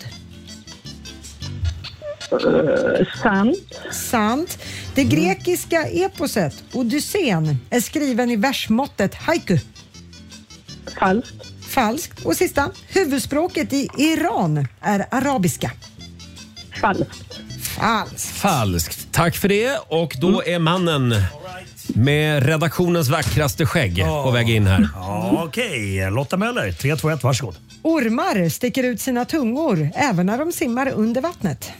Sant. Sant. Det grekiska eposet Odysseen är skriven i versmåttet haiku. Falskt. Falskt. Och sista. Huvudspråket i Iran är arabiska. Falskt. Falskt. Tack för det. Och då är mannen med redaktionens vackraste skägg på väg in här. Okej, Lotta Möller, 3, 2, 1, varsågod. Ormar sticker ut sina tungor även när de simmar under vattnet.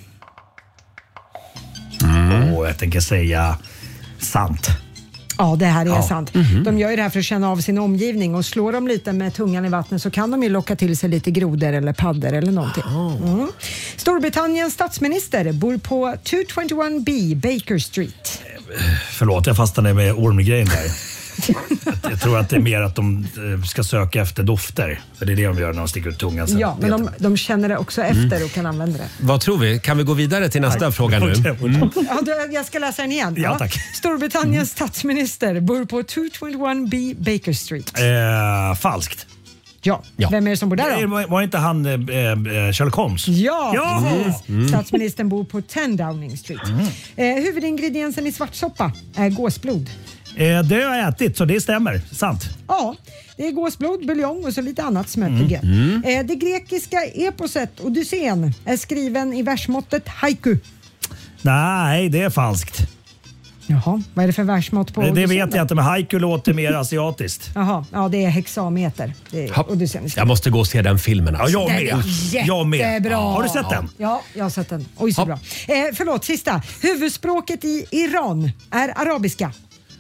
Jag tänker säga sant. Ja, det här är sant. De gör ju det här för att känna av sin omgivning och slår de lite med tungan i vattnet så kan de ju locka till sig lite grodor eller paddor eller någonting. Storbritanniens statsminister bor på 221B Baker Street. Förlåt, jag fastnade med ormgrejen där. Jag tror att det är mer att de ska söka efter dofter. För det är det de gör när de sticker ut tungan. Ja, men de känner det också efter och kan använda det. Vad tror vi? Kan vi gå vidare till nästa fråga nu? Jag ska läsa den igen. Ja, tack. Storbritanniens statsminister bor på 221B Baker Street. Falskt. Ja. Vem är det som bor där då? Var inte han Sherlock Holmes? Ja, precis. Statsministern bor på 10 Downing Street. Huvudingrediensen i svartsoppa är gåsblod. Det har jag ätit, så det stämmer. Sant. Ja, det är gåsblod, buljong och så lite annat som är gött. Det grekiska eposet Odysseen är skriven i versmåttet haiku. Nej, det är falskt. Jaha, vad är det för versmått på Odysseen? Det vet jag inte, men haiku låter mer asiatiskt. Jaha, ja det är hexameter. Det är Odysseen. Jag måste gå och se den filmen. Alltså. Ja, jag med. Jättebra. Har du sett den? Ja, jag har sett den. Oj, så bra. Förlåt, sista. Huvudspråket i Iran är arabiska.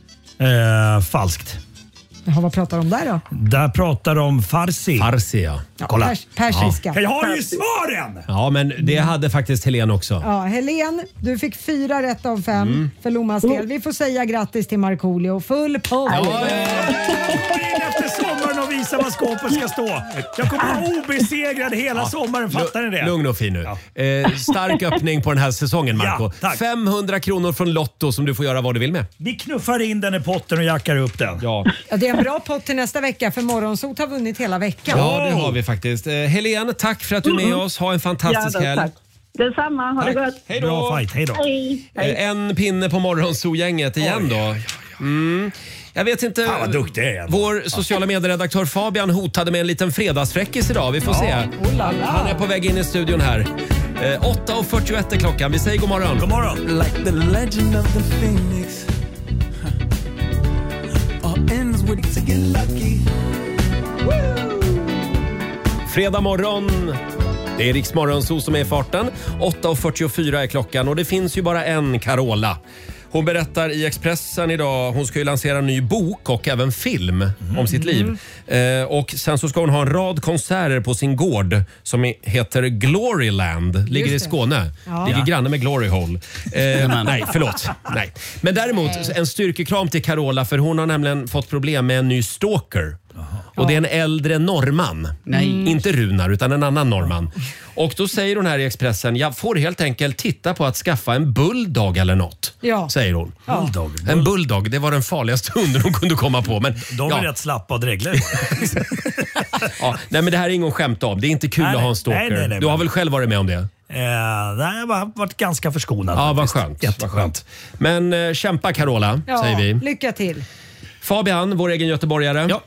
Falskt. Jaha, vad pratar de där då? Där pratar de farsi. Farsi, ja. Kolla. Persiska. Jag har ju svaren! Ja, men det hade faktiskt Helen också. Ja, Helen, du fick 4 rätt av 5 för Lommas del. Vi får säga grattis till Markoolio. Full pott! Efter sommaren och visa var skåpet ska stå. Jag kommer vara obesegrad hela sommaren, fattar ni det? Lugn och fin nu. Stark öppning på den här säsongen, Marco. Ja, 500 kronor från Lotto som du får göra vad du vill med. Vi knuffar in den i potten och jackar upp den. Ja. Det är en bra pott till nästa vecka för Morgonsot har vunnit hela veckan. Ja, det har vi faktiskt. Helene, tack för att du är med oss. Ha en fantastisk helg. Tack. Detsamma, ha det gott. Hej då. Bra fight, hej då. Hej. En pinne på Morgonzoo-gänget igen då. Jag vet inte. Fan, vad duktig jag är. Vår sociala medieredaktör Fabian hotade med en liten fredagsfräckis idag. Vi får se. Han är på väg in i studion här. 8:41 är klockan. Vi säger god morgon. God morgon. Like the legend of the phoenix. All ends with to get lucky. Fredag morgon. Det är Rix Morgonzoo som är i farten. 8:44 är klockan och det finns ju bara en Carola. Hon berättar i Expressen idag, hon ska ju lansera en ny bok och även film om sitt liv. Och sen så ska hon ha en rad konserter på sin gård som heter Gloryland. Ligger i Skåne. Ja. Ligger granne med Glory Hole. Nej, förlåt. Nej. Men däremot en styrkekram till Carola för hon har nämligen fått problem med en ny stalker. Och det är en äldre norrman. Nej. Inte Runar utan en annan norrman. Och då säger hon här i Expressen, jag får helt enkelt titta på att skaffa en bulldog eller något. Ja. Säger hon. Ja. En bulldog, det var den farligaste hunden hon kunde komma på. Men, de är rätt slappa och drägliga. Nej men det här är ingen skämt om. Det är inte kul att ha en stalker. Nej, du har väl själv varit med om det? Nej, jag har varit ganska förskonad. Ja, vad skönt. Jätteskönt. Men kämpa Carola, säger vi. Lycka till. Fabian, vår egen göteborgare. Ja.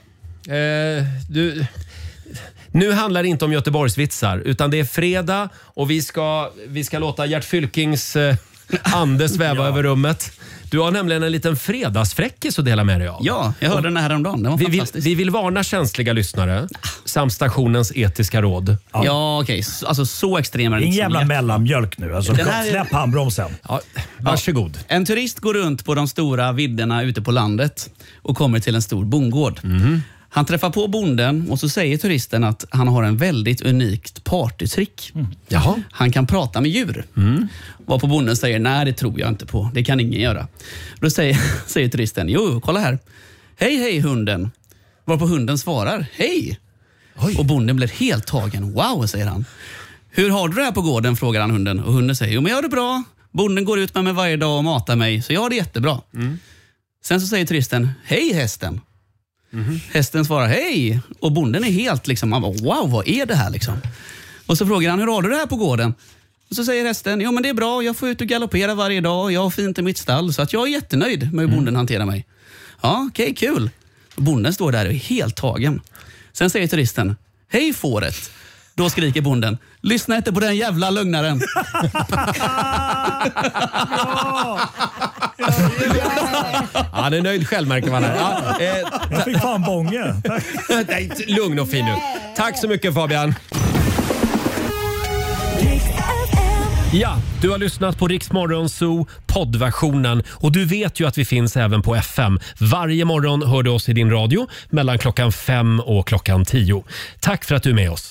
Nu handlar det inte om Göteborgsvitsar utan det är fredag och vi ska låta Gert Fylkings ande sväva över rummet. Du har nämligen en liten fredagsfräckis att dela med dig av. Ja, jag hörde den här häromdagen. Den var fantastisk. Vi vill varna känsliga lyssnare samt stationens etiska råd. Ja, okej. Alltså så extrem är det inte. Ingen jävla mellanmjölk nu. Alltså, släpp handbromsen. Ja, varsågod. En turist går runt på de stora vidderna ute på landet och kommer till en stor bondgård. Han träffar på bonden och så säger turisten att han har en väldigt unikt partytrick. Jaha. Han kan prata med djur. Varpå bonden säger, nej det tror jag inte på. Det kan ingen göra. Då säger turisten, jo kolla här. Hej hunden. Varpå hunden svarar, hej. Oj. Och bonden blir helt tagen. Wow, säger han. Hur har du det här på gården, frågar han hunden. Och hunden säger, jo men jag har det bra. Bonden går ut med mig varje dag och matar mig, så jag har det jättebra. Sen så säger turisten, hej hästen. Hästen svarar, hej. Och bonden är helt liksom, wow, vad är det här liksom? Och så frågar han, hur har du det här på gården? Och så säger hästen, jo men det är bra, jag får ut och galoppera varje dag. Jag har fint i mitt stall, så att jag är jättenöjd med hur bonden hanterar mig. Ja, okej, kul. Och bonden står där och är helt tagen. Sen säger turisten, hej fåret. Då skriker bonden, lyssna inte på den jävla lögnaren. Han är nöjd själv, märker man här. Ja, jag fick fan bånge. Nej, lugn och fin nu. Tack så mycket Fabian. Ja, du har lyssnat på Rix Morgon Zoo poddversionen och du vet ju att vi finns även på FM. Varje morgon hör du oss i din radio mellan klockan 5 och klockan 10. Tack för att du är med oss.